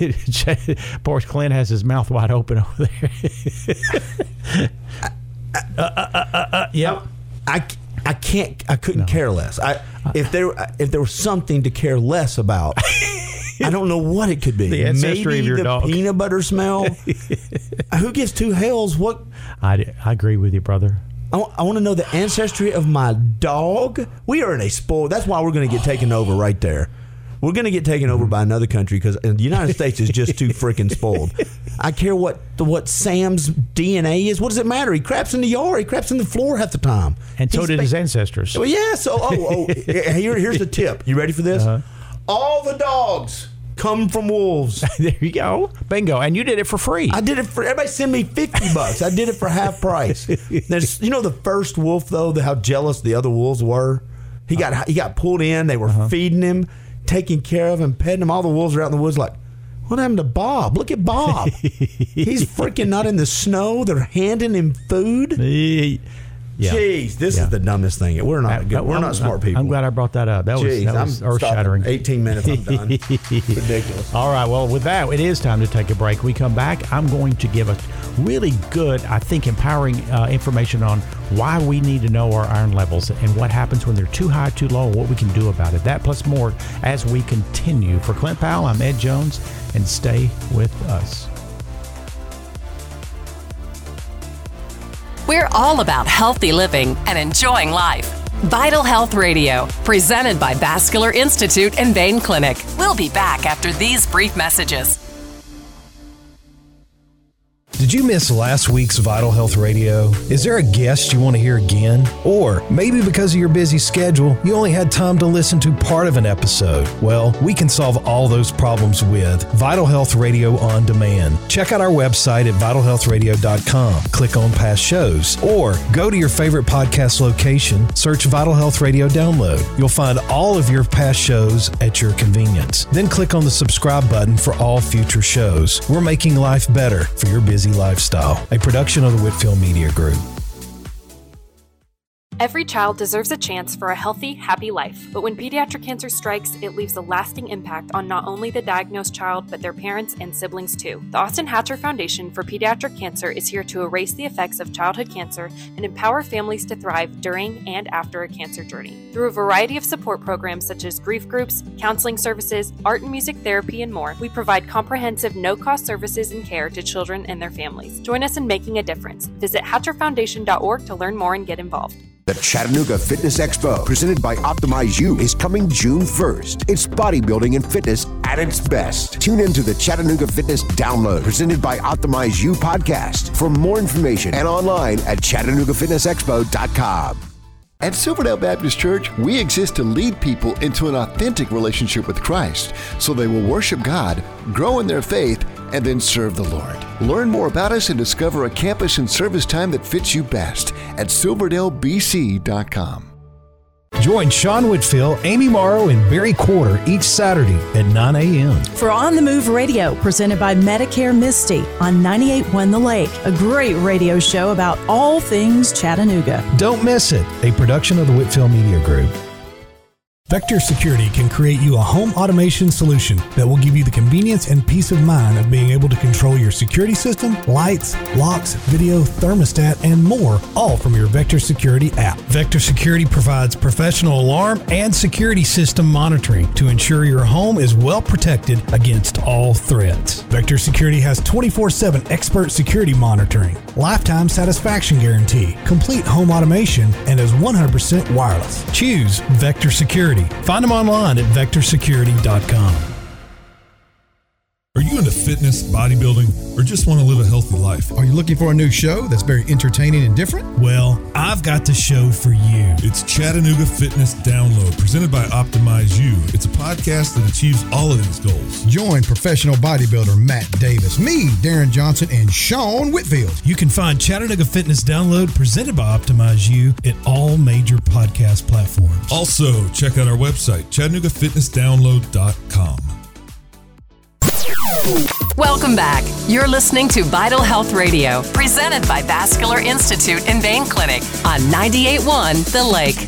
Boris Clint has his mouth wide open over there? uh, uh, uh, uh, uh, yep. I, I can't, I couldn't no. care less. I if there if there was something to care less about, I don't know what it could be. The ancestry Maybe of your the dog. Peanut butter smell. Who gives two hells? What? I, I agree with you, brother. I, I want to know the ancestry of my dog. We are in a spoil. That's why we're going to get taken over right there. We're going to get taken over by another country because the United States is just too freaking spoiled. I care what what Sam's D N A is. What does it matter? He craps in the yard. He craps in the floor half the time. And so He's did ba- his ancestors. Well, yeah. So, oh, oh here, here's the tip. You ready for this? Uh-huh. All the dogs come from wolves. There you go. Bingo. And you did it for free. I did it for, everybody send me fifty bucks. I did it for half price. There's, you know the first wolf, though, the, how jealous the other wolves were? He got uh-huh. he got pulled in. They were uh-huh. feeding him, taking care of him, petting him. All the wolves are out in the woods like, what happened to Bob? Look at Bob. He's freaking not in the snow. They're handing him food. Yeah. Jeez, this yeah. is the dumbest thing. We're not good. We're I'm, not smart people. I'm glad I brought that up. That Jeez, was, that was I'm earth-shattering. eighteen minutes, I'm done. Ridiculous. All right, well, with that, it is time to take a break. We come back, I'm going to give a really good, I think, empowering uh, information on why we need to know our iron levels and what happens when they're too high, too low, and what we can do about it. That plus more as we continue. For Clint Powell, I'm Ed Jones, and stay with us. We're all about healthy living and enjoying life. Vital Health Radio, presented by Vascular Institute and Vein Clinic. We'll be back after these brief messages. Did you miss last week's Vital Health Radio? Is there a guest you want to hear again? Or maybe because of your busy schedule, you only had time to listen to part of an episode? Well, we can solve all those problems with Vital Health Radio On Demand. Check out our website at vital health radio dot com. Click on past shows. Or go to your favorite podcast location, search Vital Health Radio Download. You'll find all of your past shows at your convenience. Then click on the subscribe button for all future shows. We're making life better for your busy lifestyle, a production of the Whitfield Media Group. Every child deserves a chance for a healthy, happy life. But when pediatric cancer strikes, it leaves a lasting impact on not only the diagnosed child, but their parents and siblings too. The Austin Hatcher Foundation for Pediatric Cancer is here to erase the effects of childhood cancer and empower families to thrive during and after a cancer journey. Through a variety of support programs such as grief groups, counseling services, art and music therapy, and more, we provide comprehensive, no-cost services and care to children and their families. Join us in making a difference. Visit hatcher foundation dot org to learn more and get involved. The Chattanooga Fitness Expo, presented by Optimize You, is coming June first. It's bodybuilding and fitness at its best. Tune into the Chattanooga Fitness Download, presented by Optimize You podcast. For more information and online at chattanooga fitness expo dot com. At Silverdale Baptist Church, we exist to lead people into an authentic relationship with Christ so they will worship God, grow in their faith, and then serve the Lord. Learn more about us and discover a campus and service time that fits you best at silverdale b c dot com. Join Sean Whitfield, Amy Morrow, and Barry Quarter each Saturday at nine a.m. for On the Move Radio, presented by Medicare Misty on ninety-eight point one The Lake, a great radio show about all things Chattanooga. Don't miss it, a production of the Whitfield Media Group. Vector Security can create you a home automation solution that will give you the convenience and peace of mind of being able to control your security system, lights, locks, video, thermostat, and more, all from your Vector Security app. Vector Security provides professional alarm and security system monitoring to ensure your home is well protected against all threats. Vector Security has twenty-four seven expert security monitoring, lifetime satisfaction guarantee, complete home automation, and is one hundred percent wireless. Choose Vector Security. Find them online at vector security dot com. Are you into fitness, bodybuilding, or just want to live a healthy life? Are you looking for a new show that's very entertaining and different? Well, I've got the show for you. It's Chattanooga Fitness Download, presented by Optimize You. It's a podcast that achieves all of these goals. Join professional bodybuilder Matt Davis, me, Darren Johnson, and Sean Whitfield. You can find Chattanooga Fitness Download, presented by Optimize You, at all major podcast platforms. Also, check out our website, chattanooga fitness download dot com. Welcome back. You're listening to Vital Health Radio, presented by Vascular Institute and Vein Clinic on ninety-eight point one The Lake.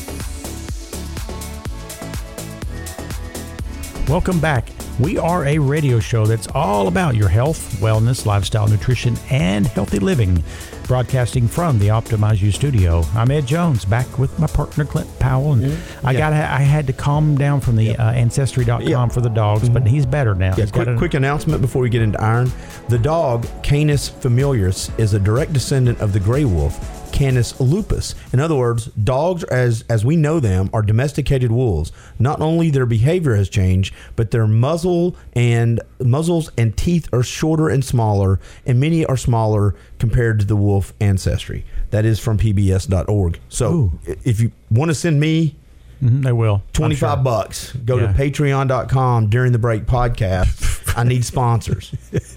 Welcome back. We are a radio show that's all about your health, wellness, lifestyle, nutrition, and healthy living. broadcasting from the Optimize You studio. I'm Ed Jones, back with my partner Clint Powell, and mm-hmm. I got I had to calm down from the yep. uh, Ancestry dot com yep. for the dogs, mm-hmm. but he's better now. Yeah, quick, quick announcement before we get into iron. The dog, Canis familiaris, is a direct descendant of the gray wolf, Canis lupus. In other words, dogs, as as we know them, are domesticated wolves. Not only their behavior has changed, but their muzzle and muzzles and teeth are shorter and smaller, and many are smaller compared to the wolf ancestry. That is from P B S dot org. So Ooh. if you want to send me mm-hmm, they will twenty-five sure. bucks, go yeah. to patreon dot com during the break podcast. I need sponsors.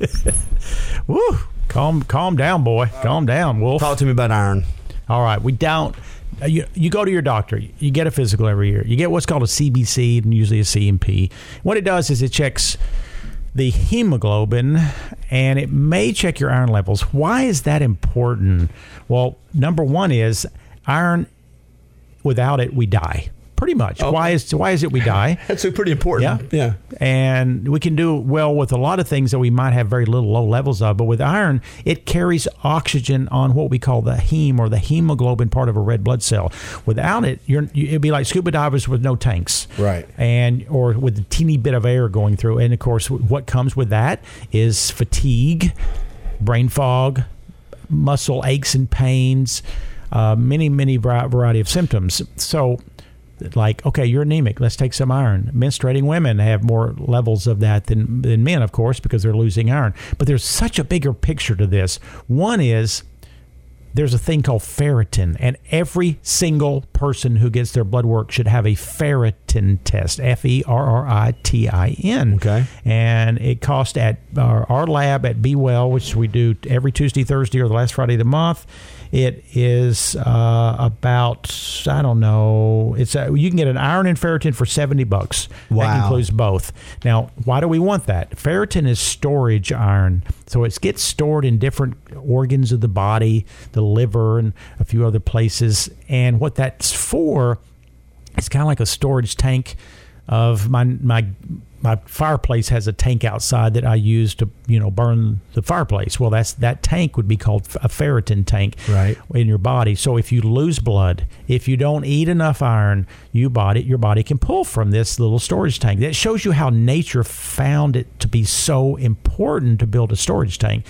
Woo! Calm, calm down, boy. Calm down, Wolf. Talk to me about iron. All right, we don't. Uh, you, you go to your doctor. You get a physical every year. You get what's called a C B C and usually a C M P. What it does is it checks the hemoglobin, and it may check your iron levels. Why is that important? Well, number one is iron. Without it, we die. Pretty much. Okay. Why is why is it we die? That's pretty important. Yeah. yeah. And we can do well with a lot of things that we might have very little low levels of. But with iron, it carries oxygen on what we call the heme or the hemoglobin part of a red blood cell. Without it, you're, it'd be like scuba divers with no tanks. Right. And or with a teeny bit of air going through. And, of course, what comes with that is fatigue, brain fog, muscle aches and pains, uh, many, many variety of symptoms. So... Like, okay, you're anemic. Let's take some iron. Menstruating women have more levels of that than, than men, of course, because they're losing iron. But there's such a bigger picture to this. One is there's a thing called ferritin, and every single person who gets their blood work should have a ferritin test, F E R R I T I N. Okay. And it costs at our, our lab at Be Well, which we do every Tuesday, Thursday, or the last Friday of the month. It is uh, about, I don't know, it's a, you can get an iron and ferritin for seventy bucks. Wow. That includes both. Now, why do we want that? Ferritin is storage iron. So it gets stored in different organs of the body, the liver and a few other places. And what that's for, it's kind of like a storage tank of my my my fireplace has a tank outside that I use to, you know, burn the fireplace. Well, that's that tank would be called a ferritin tank right. in your body. So if you lose blood, if you don't eat enough iron, you body your body can pull from this little storage tank. That shows you how nature found it to be so important to build a storage tank.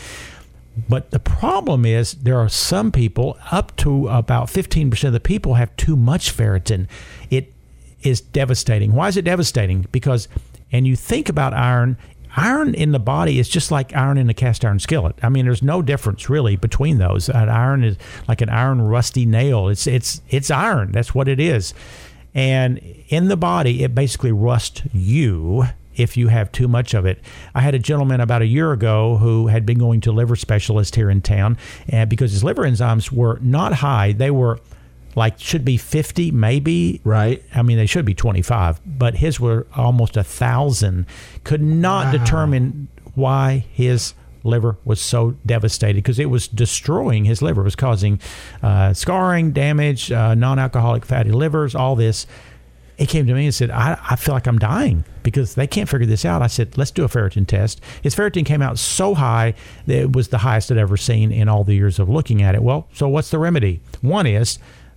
But the problem is there are some people, up to about fifteen percent of the people have too much ferritin. It is devastating. Why is it devastating? Because, and you think about iron, iron in the body is just like iron in a cast iron skillet. I mean, there's no difference really between those. An iron is like an iron rusty nail. It's it's it's iron. That's what it is. And in the body, it basically rusts you if you have too much of it. I had a gentleman about a year ago who had been going to a liver specialist here in town, and because his liver enzymes were not high, they were like should be fifty, maybe. Right. I mean, they should be twenty-five, but his were almost a thousand. Could not wow. determine why his liver was so devastated, because it was destroying his liver. It was causing uh, scarring, damage, uh, non-alcoholic fatty livers, all this. He came to me and said, I, I feel like I'm dying because they can't figure this out. I said, let's do a ferritin test. His ferritin came out so high that it was the highest I'd ever seen in all the years of looking at it. Well, so what's the remedy? One is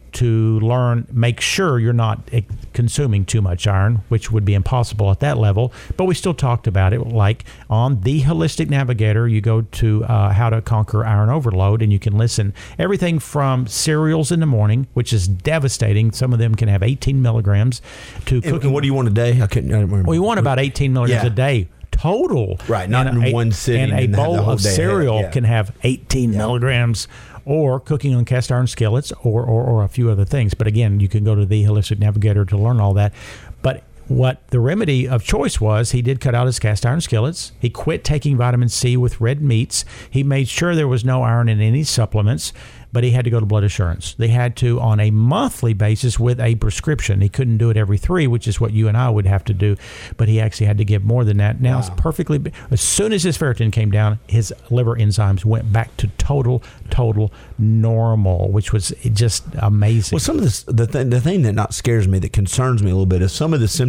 to learn, make sure you're not consuming too much iron, which would be impossible at that level. But we still talked about it, like on the Holistic Navigator, you go to uh, How to Conquer Iron Overload, and you can listen everything from cereals in the morning, which is devastating. Some of them can have eighteen milligrams, to and, cooking. And what do you want a day? I couldn't I don't remember. Well, you want about eighteen milligrams yeah. a day. Total. Right, not and in a, one sitting. And a bowl of cereal yeah. can have eighteen yeah. milligrams, or cooking on cast iron skillets, or, or, or a few other things. But again, you can go to the Holistic Navigator to learn all that. But what the remedy of choice was, he did cut out his cast iron skillets. He quit taking vitamin C with red meats. He made sure there was no iron in any supplements. But he had to go to blood assurance. They had to on a monthly basis with a prescription. He couldn't do it every three, which is what you and I would have to do. But he actually had to give more than that. Now wow. it's perfectly. As soon as his ferritin came down, his liver enzymes went back to total, total normal, which was just amazing. Well, some of this, the thing, the thing that not scares me, that concerns me a little bit, is some of the sim-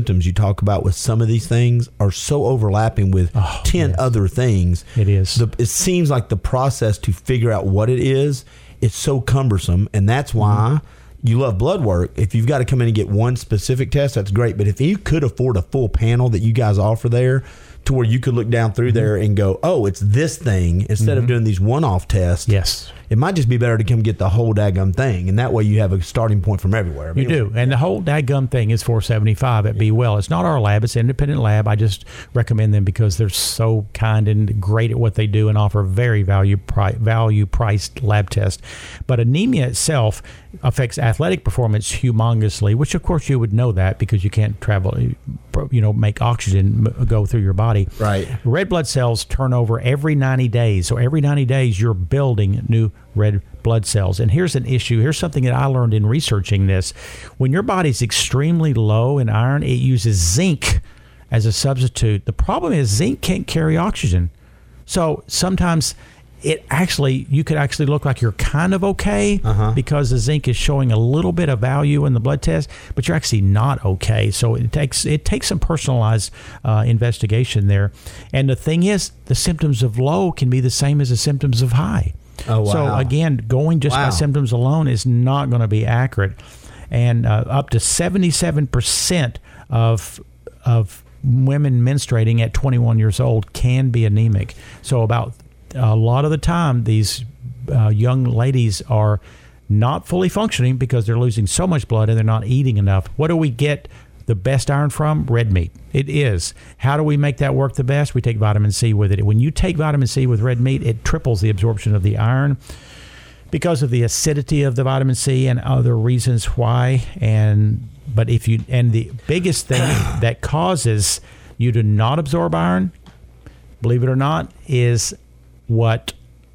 symptoms you talk about with some of these things are so overlapping with Oh, ten yes. other things. It is. The, it seems like the process to figure out what it is, it's so cumbersome, and that's why Mm-hmm. you love blood work. If you've got to come in and get one specific test, that's great. But if you could afford a full panel that you guys offer there, to where you could look down through Mm-hmm. there and go, oh, it's this thing, instead Mm-hmm. of doing these one-off tests. Yes. It might just be better to come get the whole daggum thing, and that way you have a starting point from everywhere. I You mean, do, and the whole dadgum thing is four seventy-five at Be Well. It's not our lab; it's an independent lab. I just recommend them because they're so kind and great at what they do and offer very value pri- value priced lab tests. But anemia itself affects athletic performance humongously, which of course you would know that because you can't travel, you know, make oxygen go through your body. Right. Red blood cells turn over every ninety days, so every ninety days you're building new red blood cells. And here's an issue. Here's something that I learned in researching this. When your body's extremely low in iron, it uses zinc as a substitute. The problem is zinc can't carry oxygen. So sometimes it actually, you could actually look like you're kind of okay Uh-huh. because the zinc is showing a little bit of value in the blood test, but you're actually not okay. So it takes it takes some personalized uh, investigation there. And the thing is, the symptoms of low can be the same as the symptoms of high. Oh, wow. So again, going just Wow. by symptoms alone is not going to be accurate, and uh, up to seventy-seven percent of of women menstruating at twenty-one years old can be anemic. So about a lot of the time, these uh, young ladies are not fully functioning because they're losing so much blood and they're not eating enough. What do we get the best iron from? Red meat. It is. How do we make that work the best? We take vitamin C with it. When you take vitamin C with red meat, it triples the absorption of the iron because of the acidity of the vitamin C and other reasons why. And but if you and the biggest thing that causes you to not absorb iron, believe it or not, is what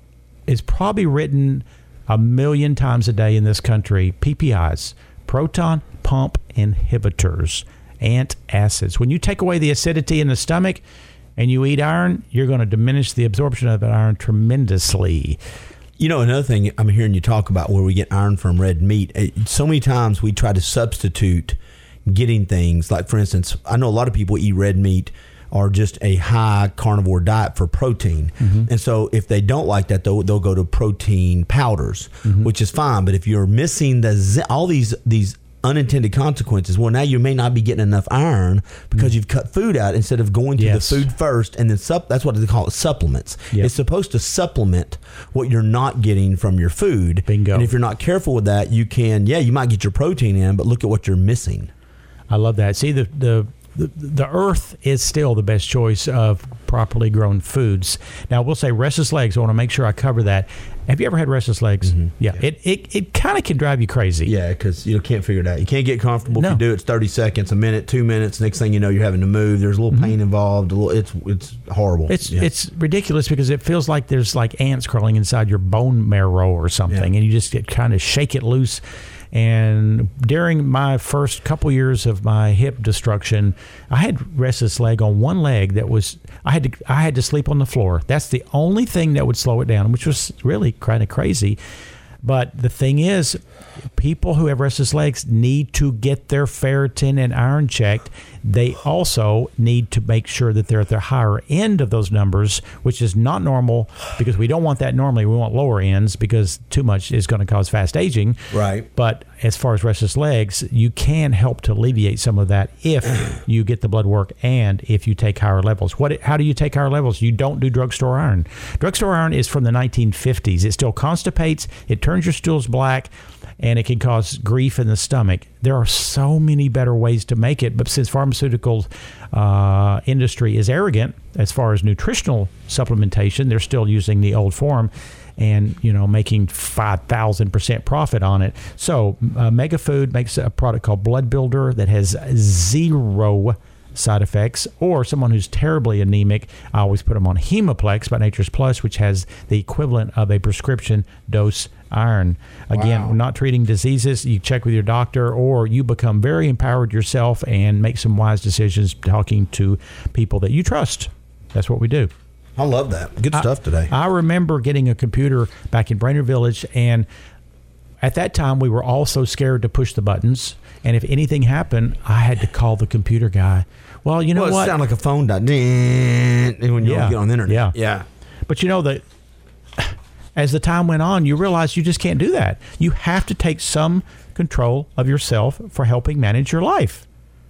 is probably written a million times a day in this country: P P Is, proton pump inhibitors, antacids. When you take away the acidity in the stomach and you eat iron, you're going to diminish the absorption of that iron tremendously. You know, another thing I'm hearing you talk about where we get iron from red meat, it, so many times we try to substitute getting things. Like, for instance, I know a lot of people eat red meat or just a high carnivore diet for protein. Mm-hmm. And so if they don't like that, they'll, they'll go to protein powders, Mm-hmm. which is fine. But if you're missing the zi- all these these unintended consequences, well, now you may not be getting enough iron because you've cut food out instead of going to Yes. the food first and then sup. That's what they call it, supplements. Yep. It's supposed to supplement what you're not getting from your food. Bingo. And if you're not careful with that, you can, yeah, you might get your protein in, but look at what you're missing. I love that. See, the the the, the earth is still the best choice of properly grown foods. Now, we'll say restless legs. I want to make sure I cover that. Have you ever had restless legs? Mm-hmm. Yeah, it it, it kind of can drive you crazy. Yeah, because you can't figure it out. You can't get comfortable. No. If you do, it's thirty seconds, a minute, two minutes. Next thing you know, you're having to move. There's a little pain involved. A little, it's it's horrible. It's Yeah. it's ridiculous because it feels like there's like ants crawling inside your bone marrow or something, Yeah. and you just get kind of shake it loose. And during my first couple years of my hip destruction, I had restless leg on one leg that was I had to I had to sleep on the floor. That's the only thing that would slow it down, which was really kind of crazy. But the thing is, people who have restless legs need to get their ferritin and iron checked. They also need to make sure that they're at the higher end of those numbers, which is not normal because we don't want that normally. We want lower ends because too much is going to cause fast aging. Right. But as far as restless legs, you can help to alleviate some of that if you get the blood work and if you take higher levels. What? How do you take higher levels? You don't do drugstore iron. Drugstore iron is from the nineteen fifties. It still constipates. It turns your stools black, and it can cause grief in the stomach. There are so many better ways to make it, but since pharmaceutical uh, industry is arrogant as far as nutritional supplementation, they're still using the old form and, you know, making five thousand percent profit on it. So uh, Mega Food makes a product called Blood Builder that has zero side effects. Or someone who's terribly anemic, I always put them on Hemoplex by Nature's Plus, which has the equivalent of a prescription dose iron. Again, Wow. we're not treating diseases. You check with your doctor, or you become very empowered yourself and make some wise decisions talking to people that you trust. That's what we do. I love that. Good stuff today. I remember getting a computer back in Brainerd Village, and at that time, we were all so scared to push the buttons. And if anything happened, I had to call the computer guy. Well, you know well, it what? It sounded like a phone died when you yeah. get on the internet. Yeah. yeah. But you know that as the time went on, you realize you just can't do that. You have to take some control of yourself for helping manage your life.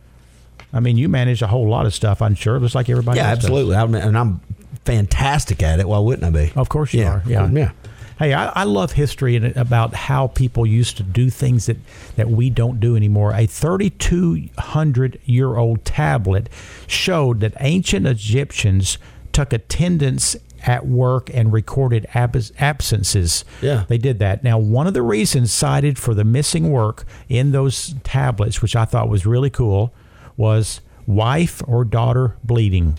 I mean, you manage a whole lot of stuff, I'm sure, just like everybody yeah, else does. absolutely. I mean, and I'm fantastic at it. Why wouldn't I be? Of course you yeah. are. Yeah. Yeah. Hey, I, I love history and about how people used to do things that, that we don't do anymore. A thirty-two hundred year old tablet showed that ancient Egyptians took attendance at work and recorded ab- absences. Yeah. They did that. Now, one of the reasons cited for the missing work in those tablets, which I thought was really cool, was wife or daughter bleeding.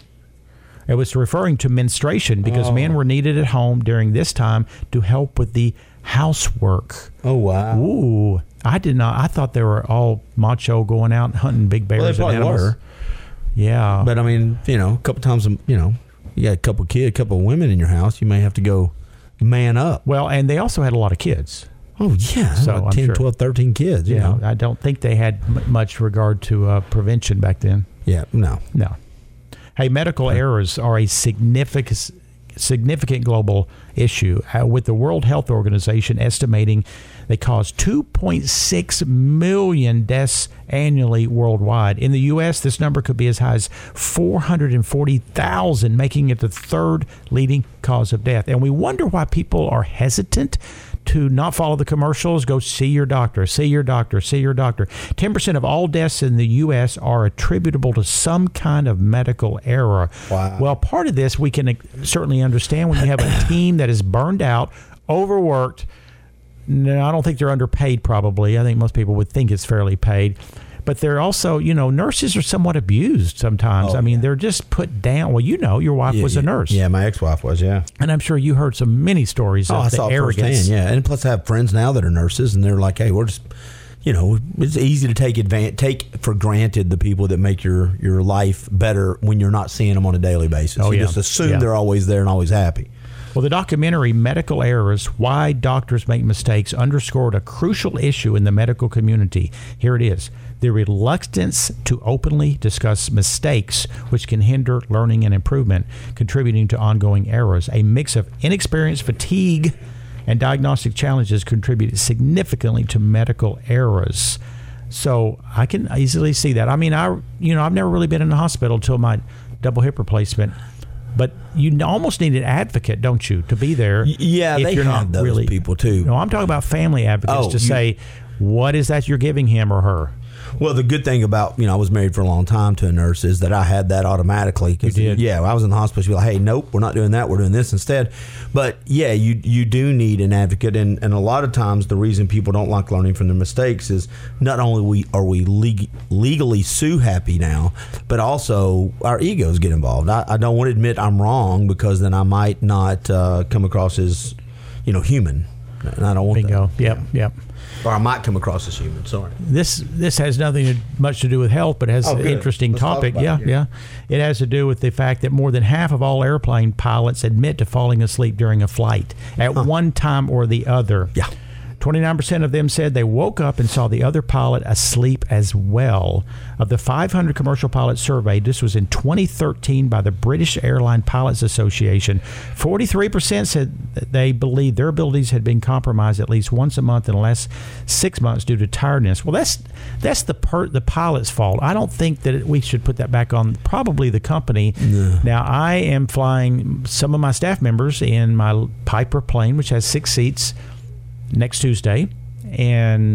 It was referring to menstruation because oh. men were needed at home during this time to help with the housework. Oh, wow. Ooh. I did not. I thought they were all macho going out and hunting big bears well, they and animals. Were. Yeah. But, I mean, you know, a couple times, you know, you got a couple kids, a couple of women in your house, you may have to go man up. Well, and they also had a lot of kids. Oh, yeah. So like I'm ten, sure. twelve, thirteen kids. You Yeah. know. I don't think they had m- much regard to uh, prevention back then. Yeah. No. No. Hey, medical errors are a significant significant global issue, uh, with the World Health Organization estimating they cause two point six million deaths annually worldwide. In the U S, this number could be as high as four hundred forty thousand, making it the third leading cause of death. And we wonder why people are hesitant to not follow the commercials. Go see your doctor, see your doctor, see your doctor. ten percent of all deaths in the U S are attributable to some kind of medical error. Wow. Well, part of this we can certainly understand when you have a team that is burned out, overworked. No, I don't think they're underpaid probably. I think most people would think it's fairly paid. But they're also, you know, nurses are somewhat abused sometimes. Oh, I mean, yeah. they're just put down. Well, you know, your wife Yeah, was yeah. a nurse. Yeah, my ex-wife was, yeah. And I'm sure you heard some many stories Oh, of I the saw it arrogance. firsthand, yeah. And plus I have friends now that are nurses, and they're like, hey, we're just, you know, it's easy to take advan- take for granted the people that make your, your life better when you're not seeing them on a daily basis. Oh, you yeah. just assume Yeah. they're always there and always happy. Well, the documentary Medical Errors, Why Doctors Make Mistakes, underscored a crucial issue in the medical community. Here it is. The reluctance to openly discuss mistakes, which can hinder learning and improvement, contributing to ongoing errors. A mix of inexperience, fatigue, and diagnostic challenges contributed significantly to medical errors. So I can easily see that. I mean, I you know, I've never really been in the hospital until my double hip replacement. But you almost need an advocate, don't you, to be there? Yeah, if they you're have not those really, people too. No, I'm talking about family advocates Oh, to you- say, what is that you're giving him or her? Well, the good thing about, you know, I was married for a long time to a nurse is that I had that automatically. 'Cause, You did? Yeah, I was in the hospital. She'd be like, hey, nope, we're not doing that. We're doing this instead. But, yeah, you you do need an advocate. And, and a lot of times the reason people don't like learning from their mistakes is not only we are we leg- legally sue happy now, but also our egos get involved. I, I don't want to admit I'm wrong because then I might not uh, come across as, you know, human. And I don't want Bingo. that. Yep, yep. Or I might come across as human. Sorry. This this has nothing to, much to do with health, but has Oh, an good. interesting Let's talk topic. about Yeah, it, yeah. It has to do with the fact that more than half of all airplane pilots admit to falling asleep during a flight at one time or the other. Yeah. twenty-nine percent of them said they woke up and saw the other pilot asleep as well. Of the five hundred commercial pilots surveyed, this was in twenty thirteen by the British Airline Pilots Association, forty-three percent said that they believed their abilities had been compromised at least once a month in the last six months due to tiredness. Well, that's that's the per, the pilot's fault. I don't think that it, we should put that back on probably the company. No. Now, I am flying some of my staff members in my Piper plane, which has six seats, next Tuesday, and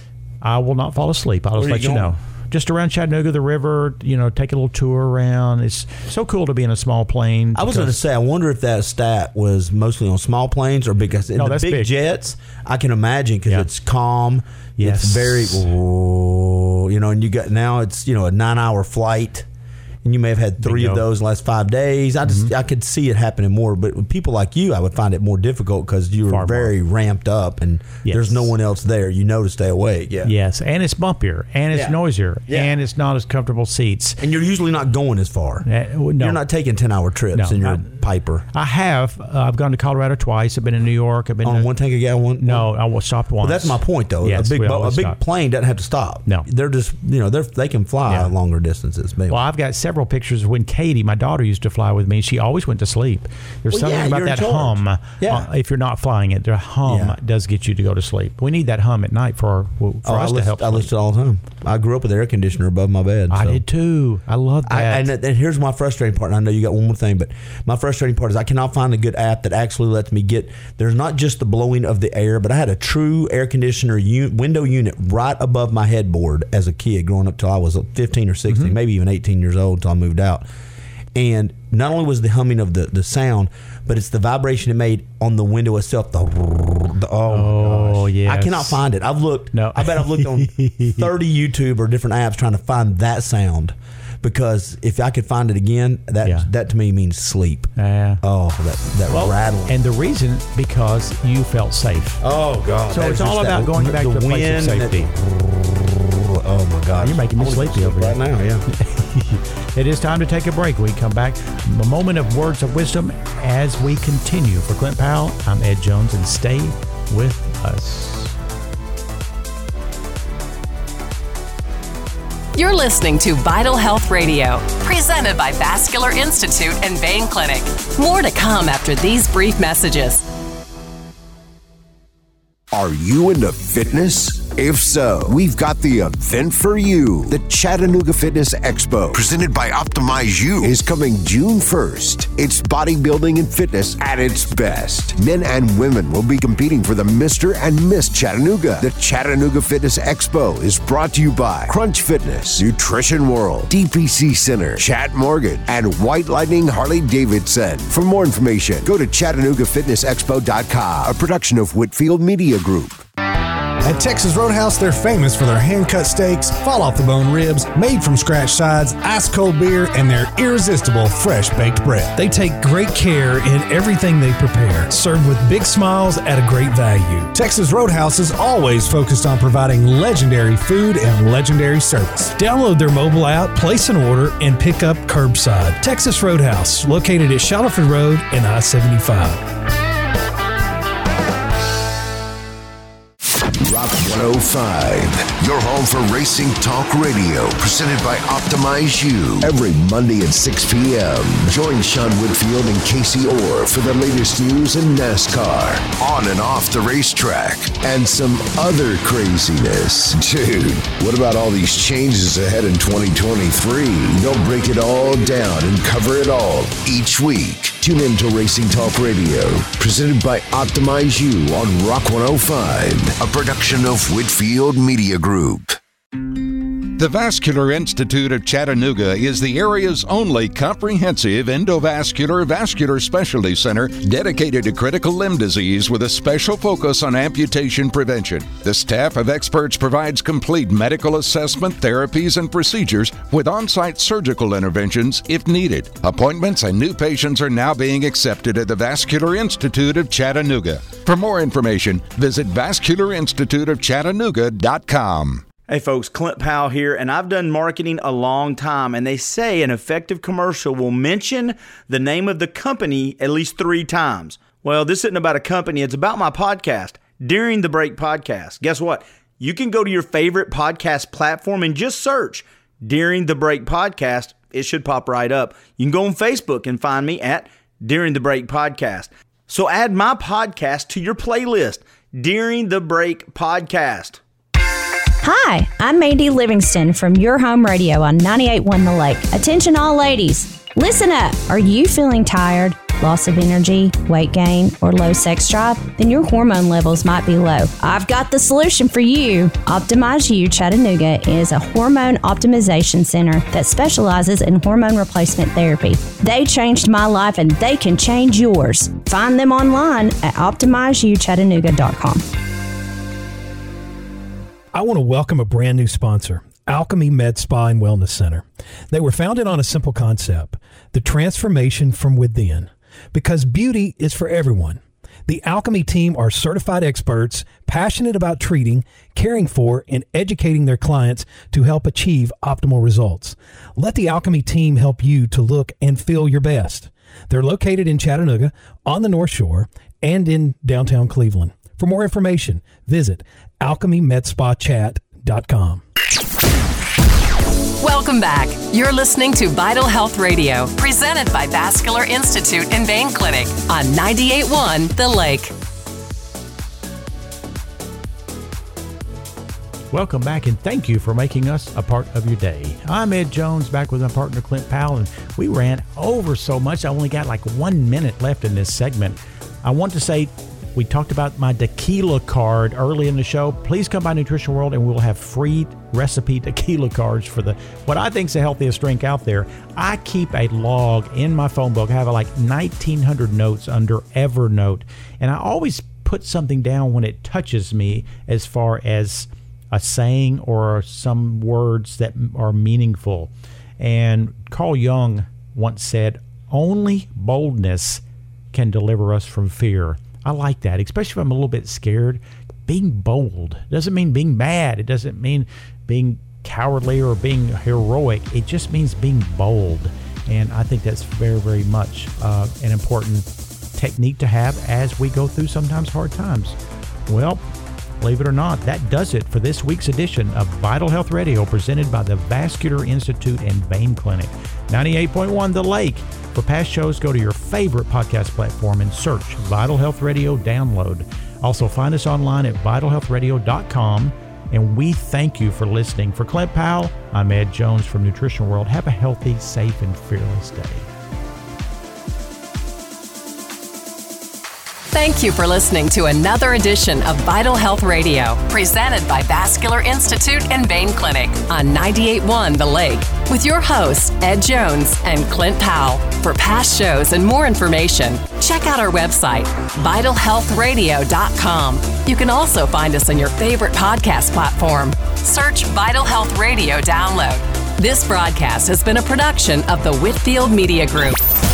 I will not fall asleep. I'll just Where are let you you going? know. Just around Chattanooga, the river, you know, take a little tour around. It's so cool to be in a small plane. I was going to because- say, I wonder if that stat was mostly on small planes or because in No, the that's big, big. jets, I can imagine because Yeah. it's calm. Yes. It's very, oh, you know, and you got now it's, you know, a nine hour flight and you may have had three Bingo. of those in the last five days. I just Mhm. I could see it happening more, but with people like you, I would find it more difficult because you were Far more. very ramped up, and Yes. there's no one else there. You know to stay awake. Yeah. Yes, and it's bumpier, and it's Yeah. noisier, Yeah. and it's not as comfortable seats. And you're usually not going as far. Uh, well, no. You're not taking ten hour trips No, in your I- Piper. I have. Uh, I've gone to Colorado twice. I've been in New York. I've been On to, one tank a gallon? No, I was stopped once. Well, that's my point, though. Yes, a big we bo- a always big stop. plane doesn't have to stop. No. They're just, you know, they're, they can fly Yeah. longer distances. Maybe. Well, I've got several pictures of when Katie, my daughter, used to fly with me. She always went to sleep. There's Well, something yeah, about you're in that charge. hum. Yeah. Uh, if you're not flying it, the hum Yeah. does get you to go to sleep. We need that hum at night for, for Oh, I us to listen, help. I sleep. listen to it all the time. I grew up with air conditioner above my bed. I so. did too. I love that. I, and, and here's my frustrating part. And I know you got one more thing, but my frustrating part is I cannot find a good app that actually lets me get. There's not just the blowing of the air, but I had a true air conditioner u- window unit right above my headboard as a kid, growing up till I was fifteen or sixteen, Mm-hmm. maybe even eighteen years old until I moved out. And not only was the humming of the, the sound, but it's the vibration it made on the window itself. The, the oh, Oh, my gosh. yes. I cannot find it. I've looked. No. I bet I've looked on thirty YouTube or different apps trying to find that sound. Because if I could find it again, that Yeah. that to me means sleep. Yeah. Oh, that that Well, rattling. and the reason because you felt safe. Oh God! So That it's is all just about that- going back to the a place of wind, that- safety. Oh my God! You're making me I wanna sleepy go over right here. now. Yeah. It is time to take a break. We come back. A moment of words of wisdom as we continue. For Clint Powell, I'm Ed Jones, and stay with us. You're listening to Vital Health Radio, presented by Vascular Institute and Vein Clinic. More to come after these brief messages. Are you into fitness? If so, we've got the event for you. The Chattanooga Fitness Expo, presented by Optimize You, is coming June first. It's bodybuilding and fitness at its best. Men and women will be competing for the Mister and Miss Chattanooga. The Chattanooga Fitness Expo is brought to you by Crunch Fitness, Nutrition World, D P C Center, Chat Morgan, and White Lightning Harley Davidson. For more information, go to Chattanooga Fitness Expo dot com, a production of Whitfield Media Group. At Texas Roadhouse, they're famous for their hand-cut steaks, fall-off-the-bone ribs, made-from-scratch sides, ice-cold beer, and their irresistible fresh-baked bread. They take great care in everything they prepare, served with big smiles at a great value. Texas Roadhouse is always focused on providing legendary food and legendary service. Download their mobile app, place an order, and pick up curbside. Texas Roadhouse, located at Shuttleford Road and I seventy-five. Rock one oh five, your home for racing talk radio, presented by Optimize You. Every Monday at six p.m. Join Sean Whitfield and Casey Orr for the latest news in NASCAR, on and off the racetrack, and some other craziness. Dude, what about all these changes ahead in twenty twenty-three? They'll break it all down and cover it all each week. Tune in to Racing Talk Radio, presented by Optimize You on Rock one oh five, a production of Whitfield Media Group. The Vascular Institute of Chattanooga is the area's only comprehensive endovascular vascular specialty center dedicated to critical limb disease with a special focus on amputation prevention. The staff of experts provides complete medical assessment, therapies, and procedures with on-site surgical interventions if needed. Appointments and new patients are now being accepted at the Vascular Institute of Chattanooga. For more information, visit vascular institute of chattanooga dot com. Hey folks, Clint Powell here, and I've done marketing a long time, and they say an effective commercial will mention the name of the company at least three times. Well, this isn't about a company, it's about my podcast, During the Break Podcast. Guess what? You can go to your favorite podcast platform and just search During the Break Podcast. It should pop right up. You can go on Facebook and find me at During the Break Podcast. So add my podcast to your playlist, During the Break Podcast. Hi, I'm Mandy Livingston from Your Home Radio on ninety-eight point one The Lake. Attention all ladies, listen up. Are you feeling tired, loss of energy, weight gain, or low sex drive? Then your hormone levels might be low. I've got the solution for you. Optimize You Chattanooga is a hormone optimization center that specializes in hormone replacement therapy. They changed my life and they can change yours. Find them online at optimize you chattanooga dot com. I want to welcome a brand new sponsor. Alchemy Med Spa and Wellness Center. They were founded on a simple concept, the transformation from within, because beauty is for everyone. The Alchemy team are certified experts, passionate about treating, caring for, and educating their clients to help achieve optimal results. Let the Alchemy team help you to look and feel your best. They're located in Chattanooga, on the North Shore, and in downtown Cleveland. For more information, visit alchemy med spa chat dot com. Welcome back. You're listening to Vital Health Radio, presented by Vascular Institute and Vein Clinic on ninety-eight point one The Lake. Welcome back, and thank you for making us a part of your day. I'm Ed Jones, back with my partner Clint Powell, and we ran over so much. I only got like one minute left in this segment. I want to say we talked about my tequila card early in the show. Please come by Nutrition World, and we'll have free recipe tequila cards for the what I think is the healthiest drink out there. I keep a log in my phone book. I have like nineteen hundred notes under Evernote, and I always put something down when it touches me as far as a saying or some words that are meaningful. And Carl Jung once said, only boldness can deliver us from fear. I like that, especially if I'm a little bit scared. Being bold doesn't mean being bad. It doesn't mean being cowardly or being heroic. It just means being bold. And I think that's very, very much uh, an important technique to have as we go through sometimes hard times. Well, believe it or not, that does it for this week's edition of Vital Health Radio, presented by the Vascular Institute and Vein Clinic. ninety-eight point one The Lake. For past shows, go to your favorite podcast platform and search Vital Health Radio Download. Also, find us online at vital health radio dot com. And we thank you for listening. For Clint Powell, I'm Ed Jones from Nutrition World. Have a healthy, safe, and fearless day. Thank you for listening to another edition of Vital Health Radio, presented by Vascular Institute and Vein Clinic on ninety-eight point one The Lake, with your hosts, Ed Jones and Clint Powell. For past shows and more information, check out our website, vital health radio dot com. You can also find us on your favorite podcast platform. Search Vital Health Radio Download. This broadcast has been a production of the Whitfield Media Group.